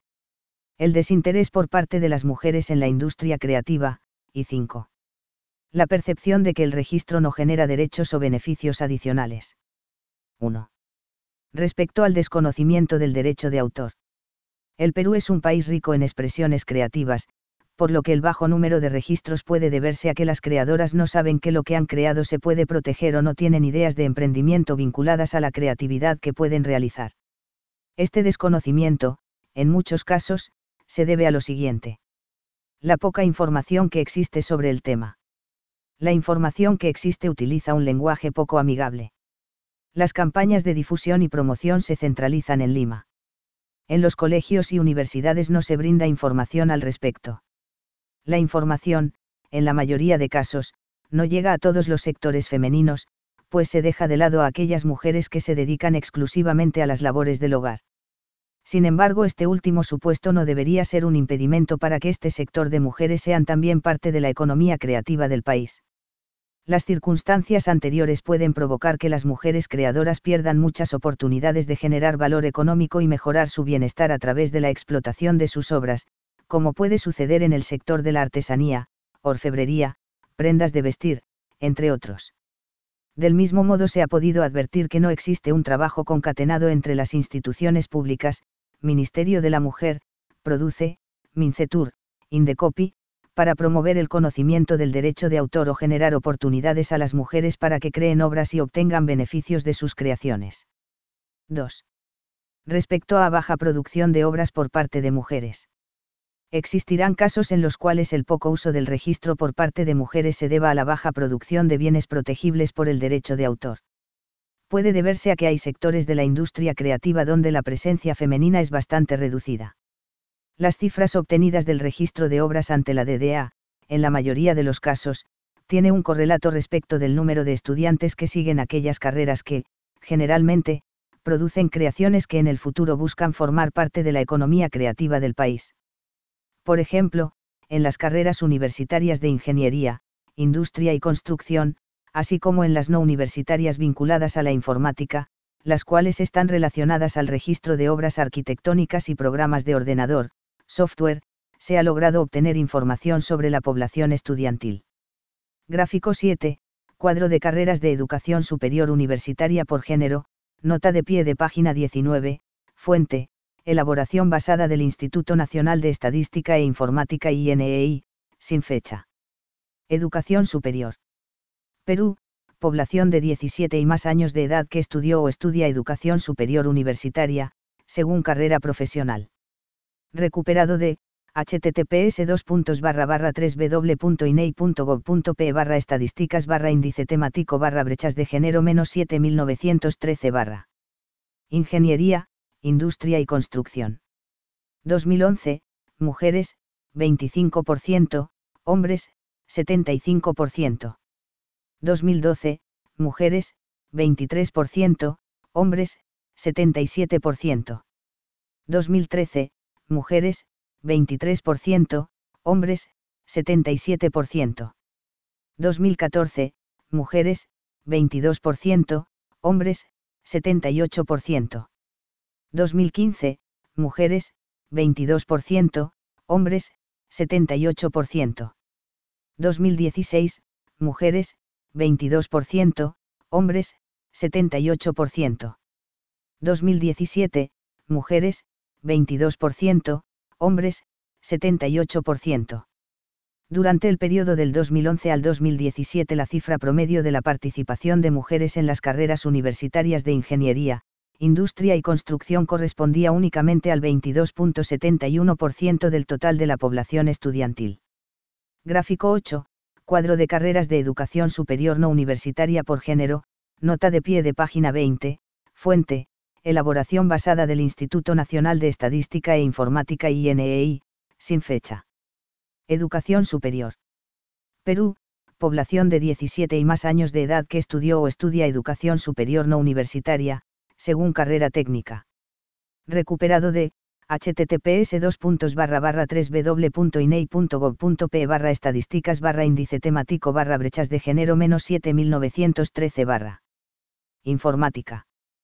El desinterés por parte de las mujeres en la industria creativa, y cinco. La percepción de que el registro no genera derechos o beneficios adicionales. uno. Respecto al desconocimiento del derecho de autor. El Perú es un país rico en expresiones creativas, por lo que el bajo número de registros puede deberse a que las creadoras no saben que lo que han creado se puede proteger o no tienen ideas de emprendimiento vinculadas a la creatividad que pueden realizar. Este desconocimiento, en muchos casos, se debe a lo siguiente. La poca información que existe sobre el tema. La información que existe utiliza un lenguaje poco amigable. Las campañas de difusión y promoción se centralizan en Lima. En los colegios y universidades no se brinda información al respecto. La información, en la mayoría de casos, no llega a todos los sectores femeninos, pues se deja de lado a aquellas mujeres que se dedican exclusivamente a las labores del hogar. Sin embargo, este último supuesto no debería ser un impedimento para que este sector de mujeres sean también parte de la economía creativa del país. Las circunstancias anteriores pueden provocar que las mujeres creadoras pierdan muchas oportunidades de generar valor económico y mejorar su bienestar a través de la explotación de sus obras, como puede suceder en el sector de la artesanía, orfebrería, prendas de vestir, entre otros. Del mismo modo se ha podido advertir que no existe un trabajo concatenado entre las instituciones públicas, Ministerio de la Mujer, Produce, Mincetur, Indecopi, para promover el conocimiento del derecho de autor o generar oportunidades a las mujeres para que creen obras y obtengan beneficios de sus creaciones. dos. Respecto a baja producción de obras por parte de mujeres. Existirán casos en los cuales el poco uso del registro por parte de mujeres se deba a la baja producción de bienes protegibles por el derecho de autor. Puede deberse a que hay sectores de la industria creativa donde la presencia femenina es bastante reducida. Las cifras obtenidas del registro de obras ante la D D A, en la mayoría de los casos, tiene un correlato respecto del número de estudiantes que siguen aquellas carreras que, generalmente, producen creaciones que en el futuro buscan formar parte de la economía creativa del país. Por ejemplo, en las carreras universitarias de ingeniería, industria y construcción, así como en las no universitarias vinculadas a la informática, las cuales están relacionadas al registro de obras arquitectónicas y programas de ordenador, software, se ha logrado obtener información sobre la población estudiantil. Gráfico siete, cuadro de carreras de educación superior universitaria por género, nota de pie de página diecinueve, fuente, elaboración basada del Instituto Nacional de Estadística e Informática I N E I, sin fecha. Educación superior. Perú, población de diecisiete y más años de edad que estudió o estudia educación superior universitaria, según carrera profesional. Recuperado de https dos puntos barra barra tres w punto inei punto gov punto p barra estadísticas barra índice temático barra brechas de género menos siete mil novecientos trece barra Ingeniería, Industria y Construcción. dos mil once, mujeres, veinticinco por ciento, hombres, setenta y cinco por ciento. dos mil doce, mujeres, veintitrés por ciento, hombres, setenta y siete por ciento. dos mil trece, mujeres, veintitrés por ciento, hombres, setenta y siete por ciento. dos mil catorce, mujeres, veintidós por ciento, hombres, setenta y ocho por ciento. dos mil quince, mujeres, veintidós por ciento, hombres, setenta y ocho por ciento. dos mil dieciséis, mujeres, veintidós por ciento, hombres, setenta y ocho por ciento. dos mil diecisiete, mujeres, veintidós por ciento, hombres, setenta y ocho por ciento. Durante el periodo del dos mil once al dos mil diecisiete la cifra promedio de la participación de mujeres en las carreras universitarias de ingeniería, industria y construcción correspondía únicamente al veintidós punto setenta y uno por ciento del total de la población estudiantil. Gráfico ocho, cuadro de carreras de educación superior no universitaria por género, nota de pie de página veinte, fuente, elaboración basada del Instituto Nacional de Estadística e Informática I N E I, sin fecha. Educación superior. Perú, población de diecisiete y más años de edad que estudió o estudia educación superior no universitaria, según carrera técnica. Recuperado de https dos puntos barra barra tres w punto inei punto gov punto p barra estadísticas barra índice temático barra brechas de género menos siete mil novecientos trece barra Informática.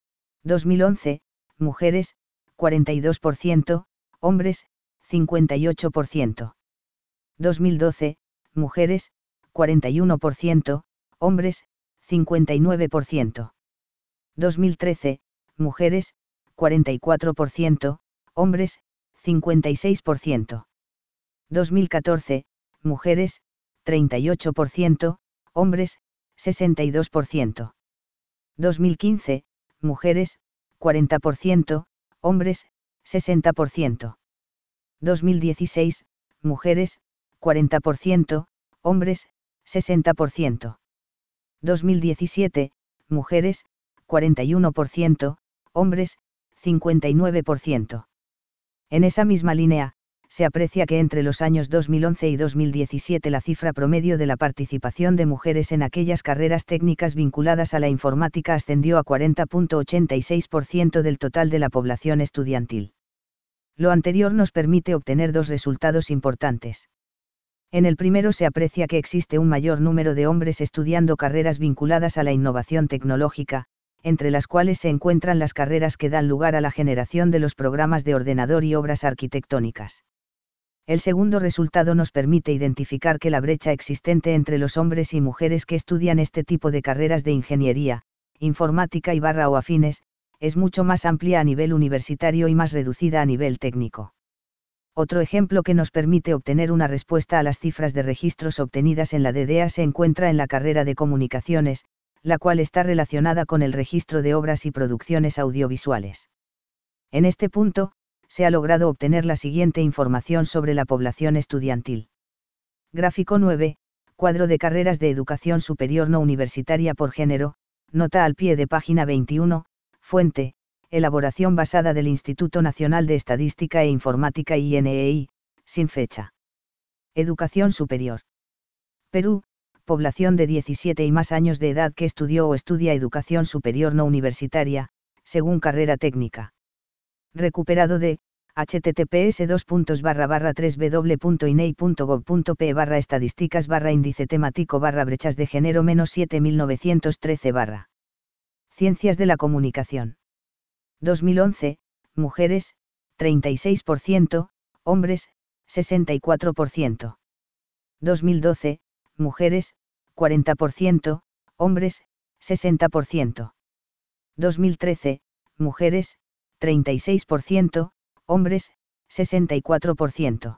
dos mil once, mujeres, cuarenta y dos por ciento, hombres, cincuenta y ocho por ciento. dos mil doce, mujeres, cuarenta y uno por ciento, hombres, cincuenta y nueve por ciento. dos mil trece, mujeres, cuarenta y cuatro por ciento, hombres, cincuenta y seis por ciento. dos mil catorce, mujeres, treinta y ocho por ciento, hombres, sesenta y dos por ciento. dos mil quince, mujeres, cuarenta por ciento, hombres, sesenta por ciento. dos mil dieciséis, mujeres, cuarenta por ciento, hombres, sesenta por ciento. dos mil diecisiete, mujeres, cuarenta y uno por ciento, hombres, cincuenta y nueve por ciento. En esa misma línea, se aprecia que entre los años dos mil once y dos mil diecisiete la cifra promedio de la participación de mujeres en aquellas carreras técnicas vinculadas a la informática ascendió a cuarenta punto ochenta y seis por ciento del total de la población estudiantil. Lo anterior nos permite obtener dos resultados importantes. En el primero se aprecia que existe un mayor número de hombres estudiando carreras vinculadas a la innovación tecnológica, entre las cuales se encuentran las carreras que dan lugar a la generación de los programas de ordenador y obras arquitectónicas. El segundo resultado nos permite identificar que la brecha existente entre los hombres y mujeres que estudian este tipo de carreras de ingeniería, informática y barra o afines, es mucho más amplia a nivel universitario y más reducida a nivel técnico. Otro ejemplo que nos permite obtener una respuesta a las cifras de registros obtenidas en la D D A se encuentra en la carrera de comunicaciones, la cual está relacionada con el registro de obras y producciones audiovisuales. En este punto, se ha logrado obtener la siguiente información sobre la población estudiantil. Gráfico nueve, cuadro de carreras de educación superior no universitaria por género, nota al pie de página veintiuno, fuente, elaboración basada del Instituto Nacional de Estadística e Informática I N E I, sin fecha. Educación superior. Perú, población de diecisiete y más años de edad que estudió o estudia educación superior no universitaria, según carrera técnica. Recuperado de https dos puntos barra barra tres w punto inei punto gov punto pe barra estadísticas barra índice temático barra brechas de género menos siete mil novecientos trece barra Ciencias de la comunicación. dos mil once, mujeres, treinta y seis por ciento, hombres, sesenta y cuatro por ciento. dos mil doce, mujeres, cuarenta por ciento, hombres, sesenta por ciento. dos mil trece, mujeres, treinta y seis por ciento, hombres, sesenta y cuatro por ciento.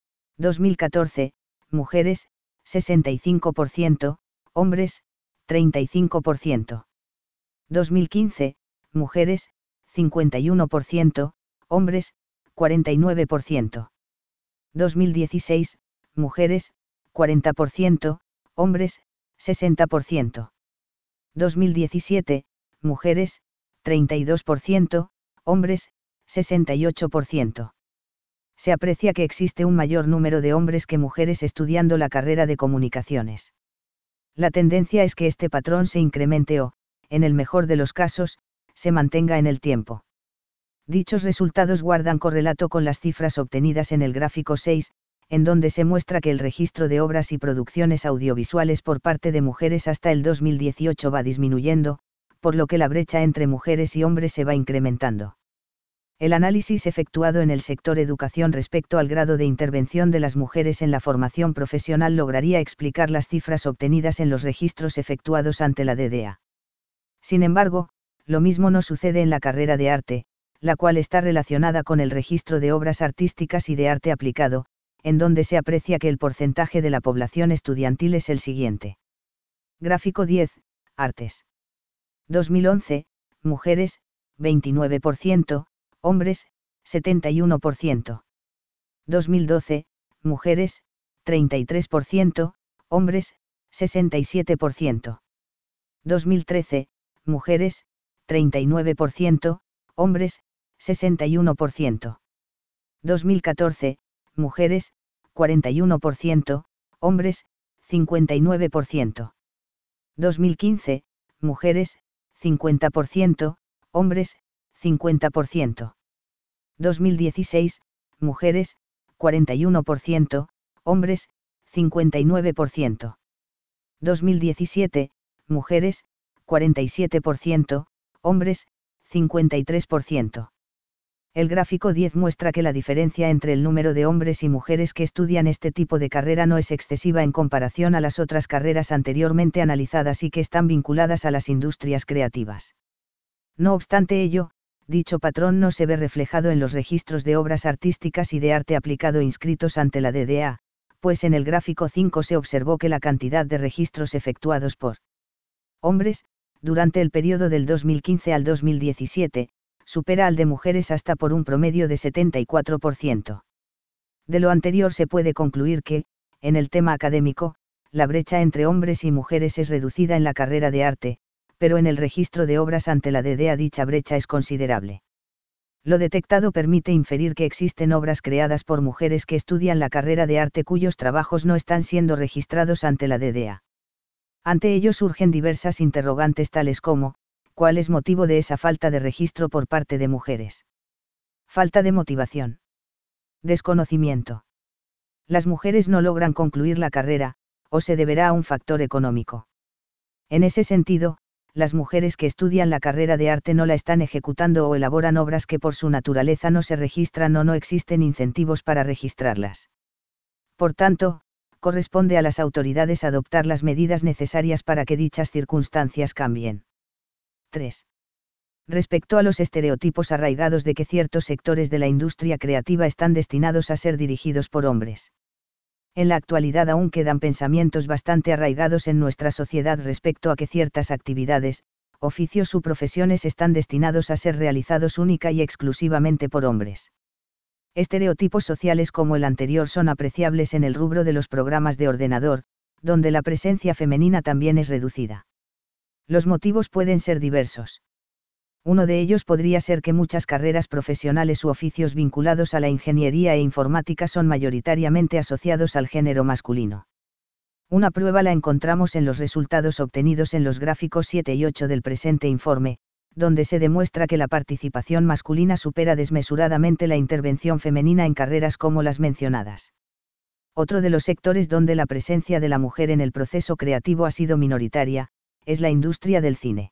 dos mil catorce, mujeres, sesenta y cinco por ciento, hombres, treinta y cinco por ciento. dos mil quince, mujeres, cincuenta y uno por ciento, hombres, cuarenta y nueve por ciento. dos mil dieciséis, mujeres, cuarenta por ciento, hombres, sesenta por ciento. dos mil diecisiete, mujeres, treinta y dos por ciento, hombres, sesenta y ocho por ciento. Se aprecia que existe un mayor número de hombres que mujeres estudiando la carrera de comunicaciones. La tendencia es que este patrón se incremente o, en el mejor de los casos, se mantenga en el tiempo. Dichos resultados guardan correlato con las cifras obtenidas en el gráfico seis, en donde se muestra que el registro de obras y producciones audiovisuales por parte de mujeres hasta el dos mil dieciocho va disminuyendo, por lo que la brecha entre mujeres y hombres se va incrementando. El análisis efectuado en el sector educación respecto al grado de intervención de las mujeres en la formación profesional lograría explicar las cifras obtenidas en los registros efectuados ante la D D A. Sin embargo, lo mismo no sucede en la carrera de arte, la cual está relacionada con el registro de obras artísticas y de arte aplicado, en donde se aprecia que el porcentaje de la población estudiantil es el siguiente. Gráfico diez, Artes. dos mil once, mujeres, veintinueve por ciento, hombres, setenta y uno por ciento. dos mil doce, mujeres, treinta y tres por ciento, hombres, sesenta y siete por ciento. dos mil trece, mujeres, treinta y nueve por ciento, hombres, sesenta y uno por ciento. dos mil catorce, mujeres, cuarenta y uno por ciento, hombres, cincuenta y nueve por ciento. dos mil quince, mujeres, cincuenta por ciento, hombres, cincuenta por ciento. dos mil dieciséis, mujeres, cuarenta y uno por ciento, hombres, cincuenta y nueve por ciento. dos mil diecisiete, mujeres, cuarenta y siete por ciento, hombres, cincuenta y tres por ciento. El gráfico diez muestra que la diferencia entre el número de hombres y mujeres que estudian este tipo de carrera no es excesiva en comparación a las otras carreras anteriormente analizadas y que están vinculadas a las industrias creativas. No obstante ello, dicho patrón no se ve reflejado en los registros de obras artísticas y de arte aplicado inscritos ante la D D A, pues en el gráfico cinco se observó que la cantidad de registros efectuados por hombres, durante el periodo del dos mil quince al dos mil diecisiete, supera al de mujeres hasta por un promedio de setenta y cuatro por ciento. De lo anterior se puede concluir que, en el tema académico, la brecha entre hombres y mujeres es reducida en la carrera de arte, pero en el registro de obras ante la D D A dicha brecha es considerable. Lo detectado permite inferir que existen obras creadas por mujeres que estudian la carrera de arte cuyos trabajos no están siendo registrados ante la D D A. Ante ello surgen diversas interrogantes tales como, ¿cuál es motivo de esa falta de registro por parte de mujeres? Falta de motivación. Desconocimiento. Las mujeres no logran concluir la carrera, o se deberá a un factor económico. En ese sentido, las mujeres que estudian la carrera de arte no la están ejecutando o elaboran obras que por su naturaleza no se registran o no existen incentivos para registrarlas. Por tanto, corresponde a las autoridades adoptar las medidas necesarias para que dichas circunstancias cambien. tres. Respecto a los estereotipos arraigados de que ciertos sectores de la industria creativa están destinados a ser dirigidos por hombres. En la actualidad aún quedan pensamientos bastante arraigados en nuestra sociedad respecto a que ciertas actividades, oficios u profesiones están destinados a ser realizados única y exclusivamente por hombres. Estereotipos sociales como el anterior son apreciables en el rubro de los programas de ordenador, donde la presencia femenina también es reducida. Los motivos pueden ser diversos. Uno de ellos podría ser que muchas carreras profesionales u oficios vinculados a la ingeniería e informática son mayoritariamente asociados al género masculino. Una prueba la encontramos en los resultados obtenidos en los gráficos siete y ocho del presente informe, donde se demuestra que la participación masculina supera desmesuradamente la intervención femenina en carreras como las mencionadas. Otro de los sectores donde la presencia de la mujer en el proceso creativo ha sido minoritaria, es la industria del cine.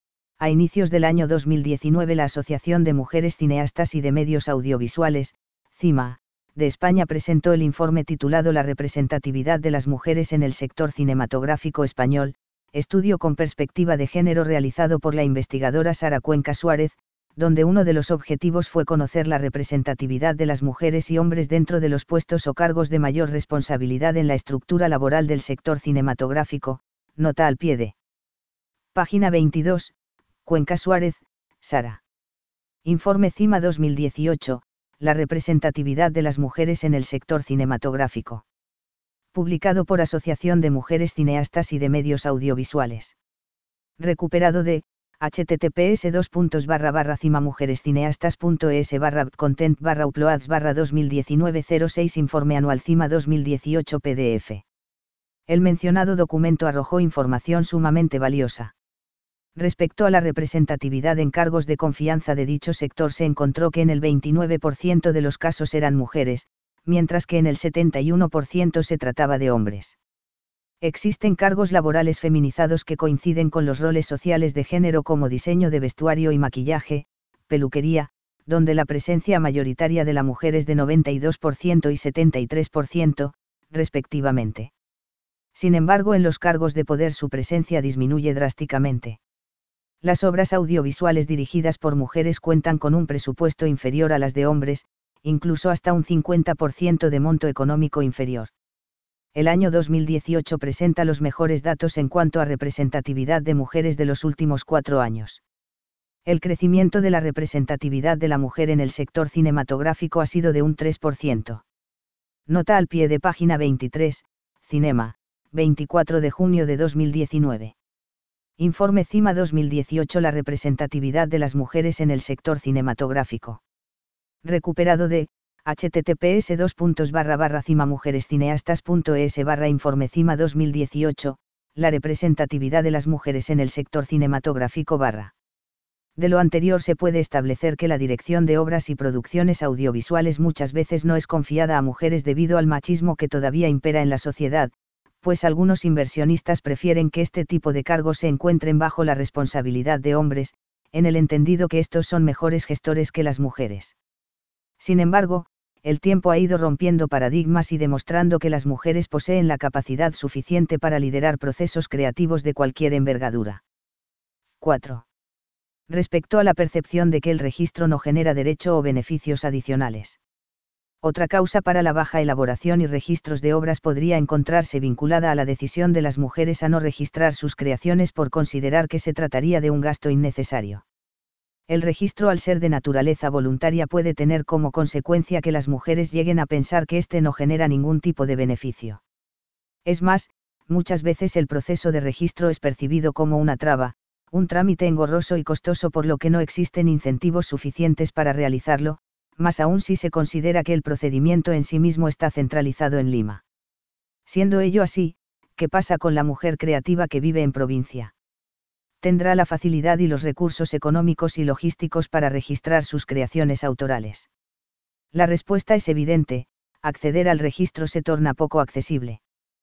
A inicios del año dos mil diecinueve la Asociación de Mujeres Cineastas y de Medios Audiovisuales, CIMA, de España presentó el informe titulado La representatividad de las mujeres en el sector cinematográfico español, estudio con perspectiva de género realizado por la investigadora Sara Cuenca Suárez, donde uno de los objetivos fue conocer la representatividad de las mujeres y hombres dentro de los puestos o cargos de mayor responsabilidad en la estructura laboral del sector cinematográfico, nota al pie de página veintidós, Cuenca Suárez, Sara. Informe CIMA dos mil dieciocho, la representatividad de las mujeres en el sector cinematográfico. Publicado por Asociación de Mujeres Cineastas y de Medios Audiovisuales. Recuperado de https dos puntos barra barra cimamujerescineastas.es barra content barra uploads barra dos mil diecinueve cero seis Informe anual CIMA dos mil dieciocho P D F. El mencionado documento arrojó información sumamente valiosa. Respecto a la representatividad en cargos de confianza de dicho sector se encontró que en el veintinueve por ciento de los casos eran mujeres, mientras que en el setenta y uno por ciento se trataba de hombres. Existen cargos laborales feminizados que coinciden con los roles sociales de género como diseño de vestuario y maquillaje, peluquería, donde la presencia mayoritaria de la mujer es de noventa y dos por ciento y setenta y tres por ciento, respectivamente. Sin embargo, en los cargos de poder su presencia disminuye drásticamente. Las obras audiovisuales dirigidas por mujeres cuentan con un presupuesto inferior a las de hombres, incluso hasta un cincuenta por ciento de monto económico inferior. El año dos mil dieciocho presenta los mejores datos en cuanto a representatividad de mujeres de los últimos cuatro años. El crecimiento de la representatividad de la mujer en el sector cinematográfico ha sido de un tres por ciento. Nota al pie de página veintitrés, Cinema, veinticuatro de junio de dos mil diecinueve. Informe CIMA dos mil dieciocho La representatividad de las mujeres en el sector cinematográfico. Recuperado de https dos puntos barra barra cimamujerescineastas.es barra informe CIMA dos mil dieciocho, la representatividad de las mujeres en el sector cinematográfico barra. De lo anterior se puede establecer que la dirección de obras y producciones audiovisuales muchas veces no es confiada a mujeres debido al machismo que todavía impera en la sociedad, pues algunos inversionistas prefieren que este tipo de cargos se encuentren bajo la responsabilidad de hombres, en el entendido que estos son mejores gestores que las mujeres. Sin embargo, el tiempo ha ido rompiendo paradigmas y demostrando que las mujeres poseen la capacidad suficiente para liderar procesos creativos de cualquier envergadura. cuatro. Respecto a la percepción de que el registro no genera derecho o beneficios adicionales. Otra causa para la baja elaboración y registros de obras podría encontrarse vinculada a la decisión de las mujeres a no registrar sus creaciones por considerar que se trataría de un gasto innecesario. El registro, al ser de naturaleza voluntaria, puede tener como consecuencia que las mujeres lleguen a pensar que éste no genera ningún tipo de beneficio. Es más, muchas veces el proceso de registro es percibido como una traba, un trámite engorroso y costoso por lo que no existen incentivos suficientes para realizarlo, más aún si se considera que el procedimiento en sí mismo está centralizado en Lima. Siendo ello así, ¿qué pasa con la mujer creativa que vive en provincia? ¿Tendrá la facilidad y los recursos económicos y logísticos para registrar sus creaciones autorales? La respuesta es evidente: acceder al registro se torna poco accesible.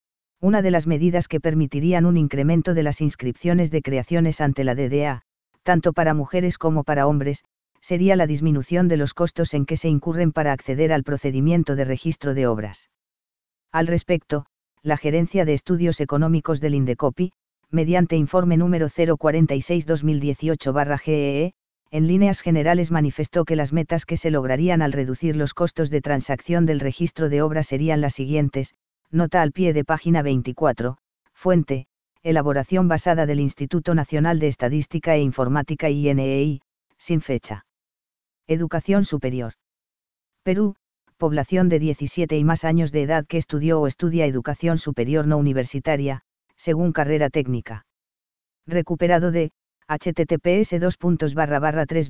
Una de las medidas que permitirían un incremento de las inscripciones de creaciones ante la D D A, tanto para mujeres como para hombres, sería la disminución de los costos en que se incurren para acceder al procedimiento de registro de obras. Al respecto, la Gerencia de Estudios Económicos del INDECOPI, mediante informe número cero cuarenta y seis barra dos mil dieciocho barra G E E, en líneas generales manifestó que las metas que se lograrían al reducir los costos de transacción del registro de obras serían las siguientes: nota al pie de página veinticuatro, fuente, elaboración basada del Instituto Nacional de Estadística e Informática I N E I, sin fecha. Educación superior. Perú, población de diecisiete y más años de edad que estudió o estudia educación superior no universitaria, según carrera técnica. Recuperado de https dos puntos barra barra tres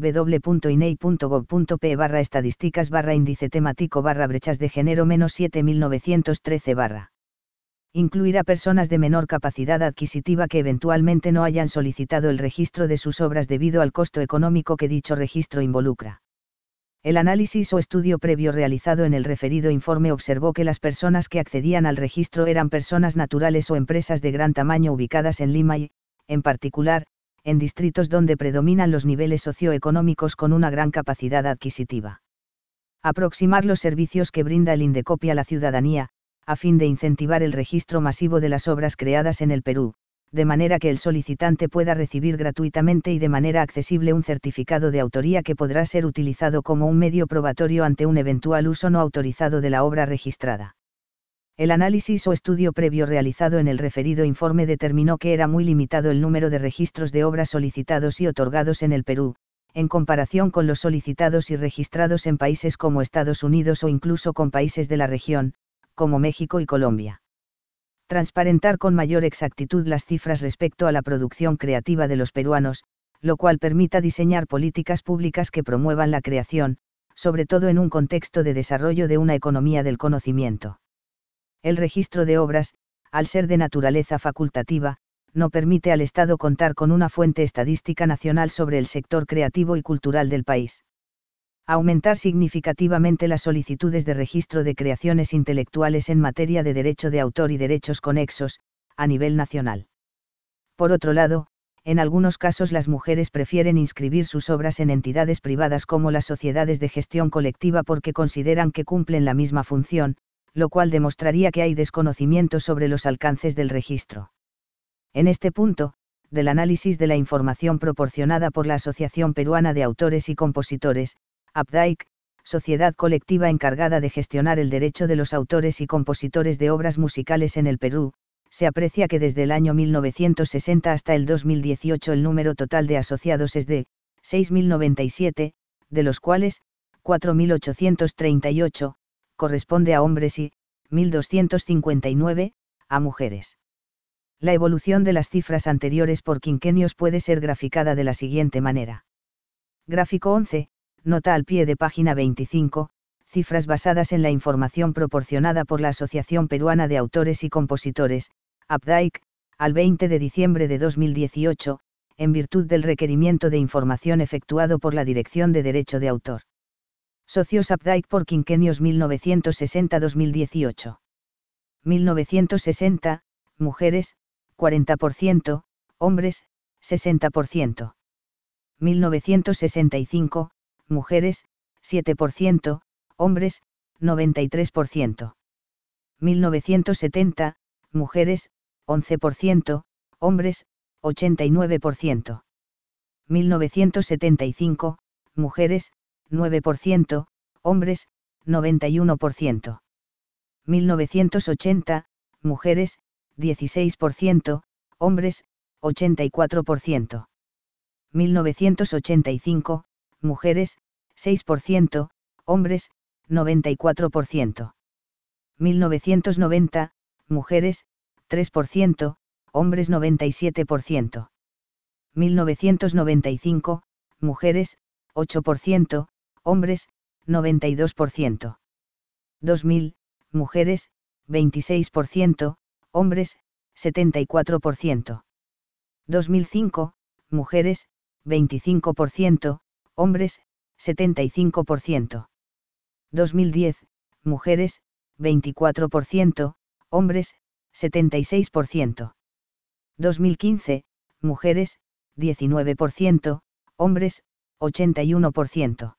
www.inei.gov.pe barra estadísticas barra índice temático barra brechas de género menos siete mil novecientos trece barra. Incluir a personas de menor capacidad adquisitiva que eventualmente no hayan solicitado el registro de sus obras debido al costo económico que dicho registro involucra. El análisis o estudio previo realizado en el referido informe observó que las personas que accedían al registro eran personas naturales o empresas de gran tamaño ubicadas en Lima y, en particular, en distritos donde predominan los niveles socioeconómicos con una gran capacidad adquisitiva. Aproximar los servicios que brinda el Indecopi a la ciudadanía, a fin de incentivar el registro masivo de las obras creadas en el Perú, de manera que el solicitante pueda recibir gratuitamente y de manera accesible un certificado de autoría que podrá ser utilizado como un medio probatorio ante un eventual uso no autorizado de la obra registrada. El análisis o estudio previo realizado en el referido informe determinó que era muy limitado el número de registros de obras solicitados y otorgados en el Perú, en comparación con los solicitados y registrados en países como Estados Unidos o incluso con países de la región, como México y Colombia. Transparentar con mayor exactitud las cifras respecto a la producción creativa de los peruanos, lo cual permita diseñar políticas públicas que promuevan la creación, sobre todo en un contexto de desarrollo de una economía del conocimiento. El registro de obras, al ser de naturaleza facultativa, no permite al Estado contar con una fuente estadística nacional sobre el sector creativo y cultural del país. Aumentar significativamente las solicitudes de registro de creaciones intelectuales en materia de derecho de autor y derechos conexos, a nivel nacional. Por otro lado, en algunos casos las mujeres prefieren inscribir sus obras en entidades privadas como las sociedades de gestión colectiva porque consideran que cumplen la misma función, lo cual demostraría que hay desconocimiento sobre los alcances del registro. En este punto, del análisis de la información proporcionada por la Asociación Peruana de Autores y Compositores, A P D A I C, sociedad colectiva encargada de gestionar el derecho de los autores y compositores de obras musicales en el Perú, se aprecia que desde el año mil novecientos sesenta hasta el dos mil dieciocho el número total de asociados es de seis mil noventa y siete, de los cuales cuatro mil ochocientos treinta y ocho corresponde a hombres y mil doscientos cincuenta y nueve a mujeres. La evolución de las cifras anteriores por quinquenios puede ser graficada de la siguiente manera. Gráfico once, nota al pie de página veinticinco, cifras basadas en la información proporcionada por la Asociación Peruana de Autores y Compositores, A P D A I C, al veinte de diciembre de dos mil dieciocho, en virtud del requerimiento de información efectuado por la Dirección de Derecho de Autor. Socios A P D A I C por quinquenios mil novecientos sesenta a dos mil dieciocho. mil novecientos sesenta, mujeres, cuarenta por ciento, hombres, sesenta por ciento. mil novecientos sesenta y cinco, mujeres, siete por ciento, hombres, noventa y tres por ciento. mil novecientos setenta, mujeres, once por ciento, hombres, ochenta y nueve por ciento. mil novecientos setenta y cinco, mujeres, nueve por ciento, hombres, noventa y uno por ciento. mil novecientos ochenta, mujeres, dieciséis por ciento, hombres, ochenta y cuatro por ciento. mil novecientos ochenta y cinco, mujeres, seis por ciento, hombres, noventa y cuatro por ciento. mil novecientos noventa, mujeres, tres por ciento, hombres noventa y siete por ciento. mil novecientos noventa y cinco, mujeres, ocho por ciento, hombres, noventa y dos por ciento. dos mil, mujeres, veintiséis por ciento, hombres, setenta y cuatro por ciento. dos mil cinco, mujeres, veinticinco por ciento, hombres, setenta y cinco por ciento. dos mil diez, mujeres, veinticuatro por ciento, hombres, setenta y seis por ciento. dos mil quince, mujeres, diecinueve por ciento, hombres, ochenta y uno por ciento.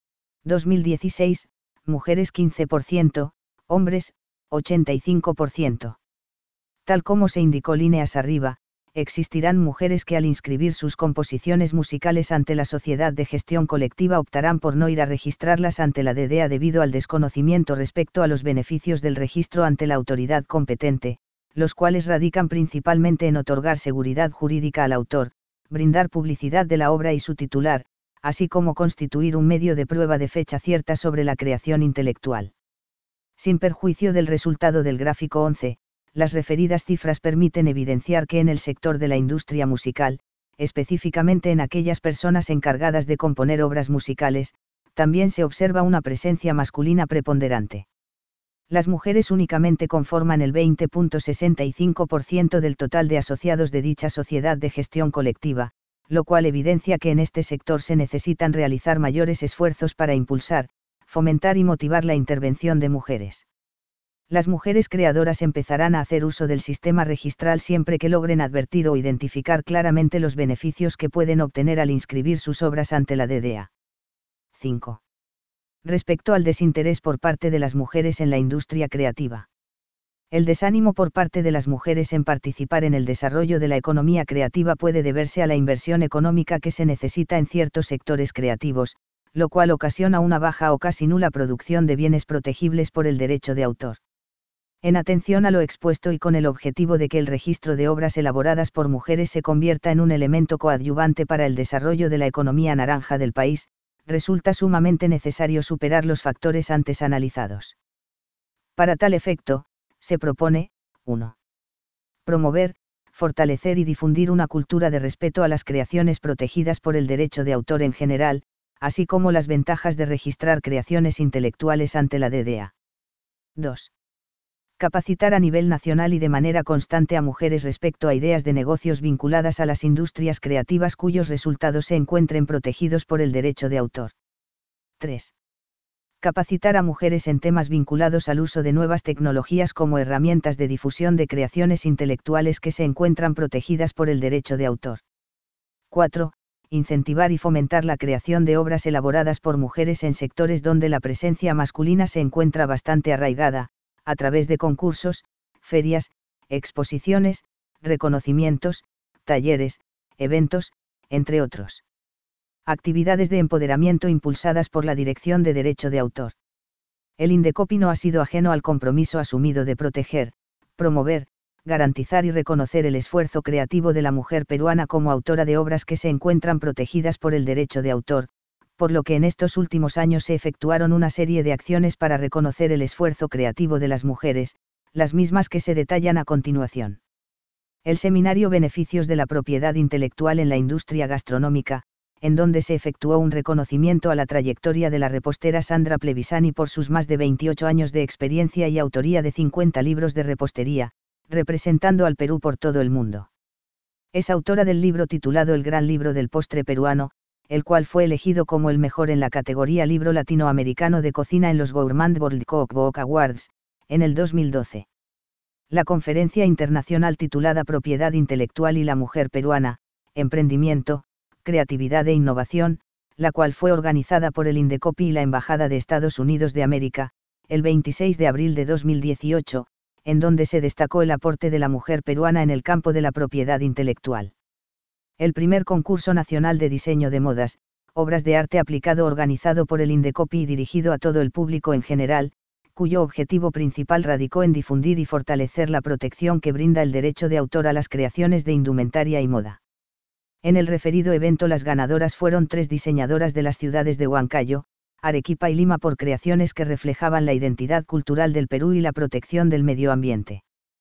dos mil dieciséis, mujeres quince por ciento, hombres, ochenta y cinco por ciento. Tal como se indicó líneas arriba, existirán mujeres que al inscribir sus composiciones musicales ante la sociedad de gestión colectiva optarán por no ir a registrarlas ante la D D A debido al desconocimiento respecto a los beneficios del registro ante la autoridad competente, los cuales radican principalmente en otorgar seguridad jurídica al autor, brindar publicidad de la obra y su titular, así como constituir un medio de prueba de fecha cierta sobre la creación intelectual. Sin perjuicio del resultado del gráfico once, las referidas cifras permiten evidenciar que en el sector de la industria musical, específicamente en aquellas personas encargadas de componer obras musicales, también se observa una presencia masculina preponderante. Las mujeres únicamente conforman el veinte punto sesenta y cinco por ciento del total de asociados de dicha sociedad de gestión colectiva, lo cual evidencia que en este sector se necesitan realizar mayores esfuerzos para impulsar, fomentar y motivar la intervención de mujeres. Las mujeres creadoras empezarán a hacer uso del sistema registral siempre que logren advertir o identificar claramente los beneficios que pueden obtener al inscribir sus obras ante la D D A. cinco. Respecto al desinterés por parte de las mujeres en la industria creativa. El desánimo por parte de las mujeres en participar en el desarrollo de la economía creativa puede deberse a la inversión económica que se necesita en ciertos sectores creativos, lo cual ocasiona una baja o casi nula producción de bienes protegibles por el derecho de autor. En atención a lo expuesto y con el objetivo de que el registro de obras elaboradas por mujeres se convierta en un elemento coadyuvante para el desarrollo de la economía naranja del país, resulta sumamente necesario superar los factores antes analizados. Para tal efecto, se propone, uno. Promover, fortalecer y difundir una cultura de respeto a las creaciones protegidas por el derecho de autor en general, así como las ventajas de registrar creaciones intelectuales ante la D D A. dos. Capacitar a nivel nacional y de manera constante a mujeres respecto a ideas de negocios vinculadas a las industrias creativas cuyos resultados se encuentren protegidos por el derecho de autor. tres. Capacitar a mujeres en temas vinculados al uso de nuevas tecnologías como herramientas de difusión de creaciones intelectuales que se encuentran protegidas por el derecho de autor. cuatro. Incentivar y fomentar la creación de obras elaboradas por mujeres en sectores donde la presencia masculina se encuentra bastante arraigada, a través de concursos, ferias, exposiciones, reconocimientos, talleres, eventos, entre otros. Actividades de empoderamiento impulsadas por la Dirección de Derecho de Autor. El Indecopi no ha sido ajeno al compromiso asumido de proteger, promover, garantizar y reconocer el esfuerzo creativo de la mujer peruana como autora de obras que se encuentran protegidas por el derecho de autor, por lo que en estos últimos años se efectuaron una serie de acciones para reconocer el esfuerzo creativo de las mujeres, las mismas que se detallan a continuación. El seminario Beneficios de la propiedad intelectual en la industria gastronómica, en donde se efectuó un reconocimiento a la trayectoria de la repostera Sandra Plevisani por sus más de veintiocho años de experiencia y autoría de cincuenta libros de repostería, representando al Perú por todo el mundo. Es autora del libro titulado El Gran Libro del Postre Peruano, el cual fue elegido como el mejor en la categoría Libro Latinoamericano de Cocina en los Gourmand World Cookbook Awards, en el dos mil doce. La conferencia internacional titulada Propiedad Intelectual y la Mujer Peruana, Emprendimiento, Creatividad e Innovación, la cual fue organizada por el Indecopi y la Embajada de Estados Unidos de América, el veintiséis de abril de dos mil dieciocho, en donde se destacó el aporte de la mujer peruana en el campo de la propiedad intelectual. El primer concurso nacional de diseño de modas, obras de arte aplicado organizado por el Indecopi y dirigido a todo el público en general, cuyo objetivo principal radicó en difundir y fortalecer la protección que brinda el derecho de autor a las creaciones de indumentaria y moda. En el referido evento las ganadoras fueron tres diseñadoras de las ciudades de Huancayo, Arequipa y Lima por creaciones que reflejaban la identidad cultural del Perú y la protección del medio ambiente.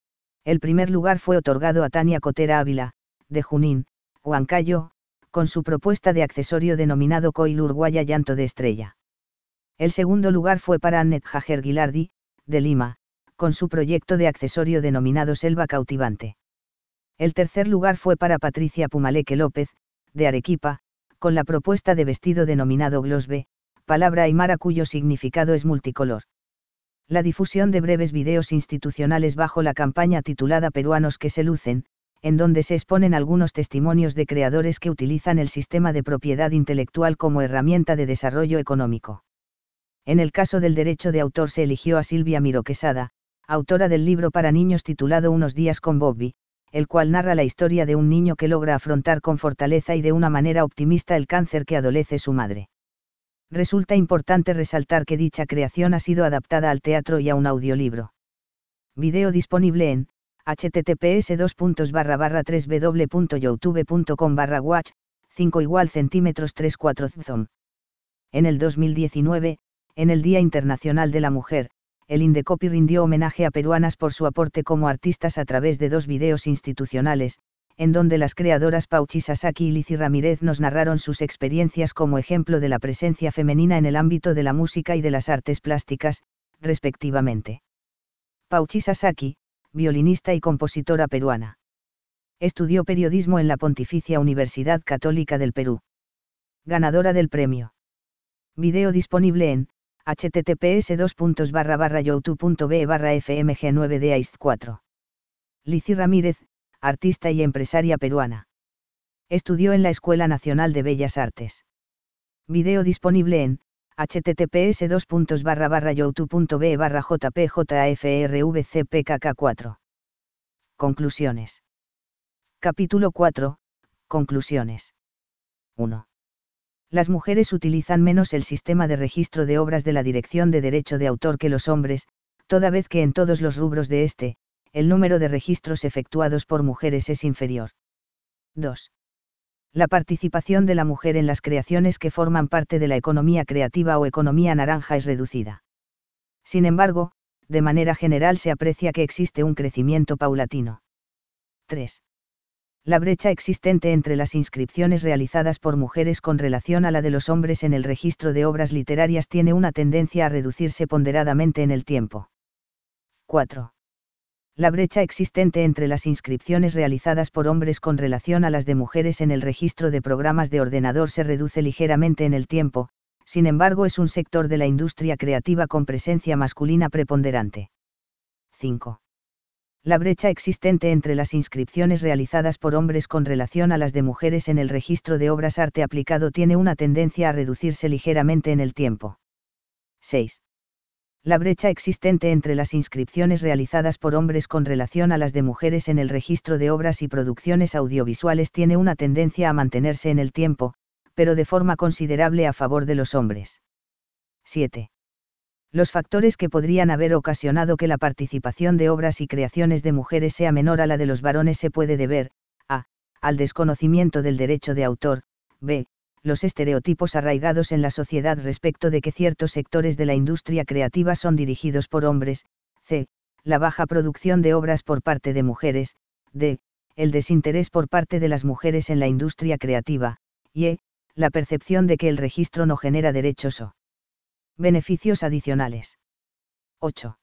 El primer lugar fue otorgado a Tania Cotera Ávila, de Junín, Huancayo, con su propuesta de accesorio denominado Coil Uruguaya Llanto de Estrella. El segundo lugar fue para Annette Jager Guilardi, de Lima, con su proyecto de accesorio denominado Selva Cautivante. El tercer lugar fue para Patricia Pumaleque López, de Arequipa, con la propuesta de vestido denominado Glosbe, palabra aymara cuyo significado es multicolor. La difusión de breves videos institucionales bajo la campaña titulada Peruanos que se lucen, en donde se exponen algunos testimonios de creadores que utilizan el sistema de propiedad intelectual como herramienta de desarrollo económico. En el caso del derecho de autor se eligió a Silvia Miró Quesada, autora del libro para niños titulado Unos días con Bobby, el cual narra la historia de un niño que logra afrontar con fortaleza y de una manera optimista el cáncer que adolece su madre. Resulta importante resaltar que dicha creación ha sido adaptada al teatro y a un audiolibro. Video disponible en https dos puntos barra barra www.youtube.com barra watch, cinco igual centímetros tres cuatro zoom. En el dos mil diecinueve, en el Día Internacional de la Mujer, el Indecopi rindió homenaje a peruanas por su aporte como artistas a través de dos videos institucionales, en donde las creadoras Pauchi Sasaki y Lizzy Ramírez nos narraron sus experiencias como ejemplo de la presencia femenina en el ámbito de la música y de las artes plásticas, respectivamente. Pauchi Sasaki, violinista y compositora peruana. Estudió periodismo en la Pontificia Universidad Católica del Perú. Ganadora del premio. Video disponible en https dos puntos barra barra youtube punto be barra fmg nueve de aist cuatro. Lizzy Ramírez, artista y empresaria peruana. Estudió en la Escuela Nacional de Bellas Artes. Video disponible en https dos puntos barra barra youtube punto be barra jpjafrvcpkk cuatro. Conclusiones. Capítulo cuatro. Conclusiones. uno. Las mujeres utilizan menos el sistema de registro de obras de la Dirección de Derecho de Autor que los hombres, toda vez que en todos los rubros de este, el número de registros efectuados por mujeres es inferior. dos. La participación de la mujer en las creaciones que forman parte de la economía creativa o economía naranja es reducida. Sin embargo, de manera general se aprecia que existe un crecimiento paulatino. tres. La brecha existente entre las inscripciones realizadas por mujeres con relación a la de los hombres en el registro de obras literarias tiene una tendencia a reducirse ponderadamente en el tiempo. cuatro. La brecha existente entre las inscripciones realizadas por hombres con relación a las de mujeres en el registro de programas de ordenador se reduce ligeramente en el tiempo, sin embargo es un sector de la industria creativa con presencia masculina preponderante. cinco. La brecha existente entre las inscripciones realizadas por hombres con relación a las de mujeres en el registro de obras arte aplicado tiene una tendencia a reducirse ligeramente en el tiempo. seis. La brecha existente entre las inscripciones realizadas por hombres con relación a las de mujeres en el registro de obras y producciones audiovisuales tiene una tendencia a mantenerse en el tiempo, pero de forma considerable a favor de los hombres. siete. Los factores que podrían haber ocasionado que la participación de obras y creaciones de mujeres sea menor a la de los varones se puede deber, a. al desconocimiento del derecho de autor, b. los estereotipos arraigados en la sociedad respecto de que ciertos sectores de la industria creativa son dirigidos por hombres, c. la baja producción de obras por parte de mujeres, d. el desinterés por parte de las mujeres en la industria creativa, y e. la percepción de que el registro no genera derechos o beneficios adicionales. ocho.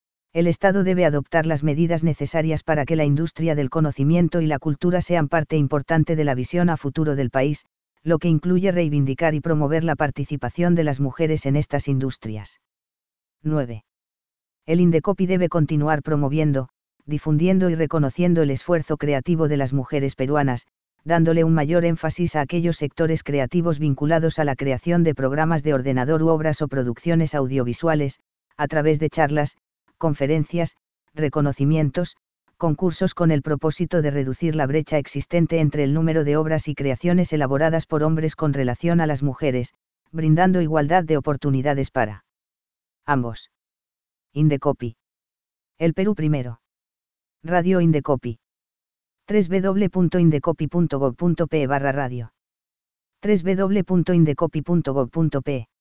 El Estado debe adoptar las medidas necesarias para que la industria del conocimiento y la cultura sean parte importante de la visión a futuro del país, lo que incluye reivindicar y promover la participación de las mujeres en estas industrias. nueve. El Indecopi debe continuar promoviendo, difundiendo y reconociendo el esfuerzo creativo de las mujeres peruanas, dándole un mayor énfasis a aquellos sectores creativos vinculados a la creación de programas de ordenador u obras o producciones audiovisuales, a través de charlas, conferencias, reconocimientos, concursos con el propósito de reducir la brecha existente entre el número de obras y creaciones elaboradas por hombres con relación a las mujeres, brindando igualdad de oportunidades para ambos. Indecopi. El Perú primero. Radio Indecopi. doble u doble u doble u punto indecopi punto gob punto pe barra radio. doble u doble u doble u punto indecopi punto gob punto pe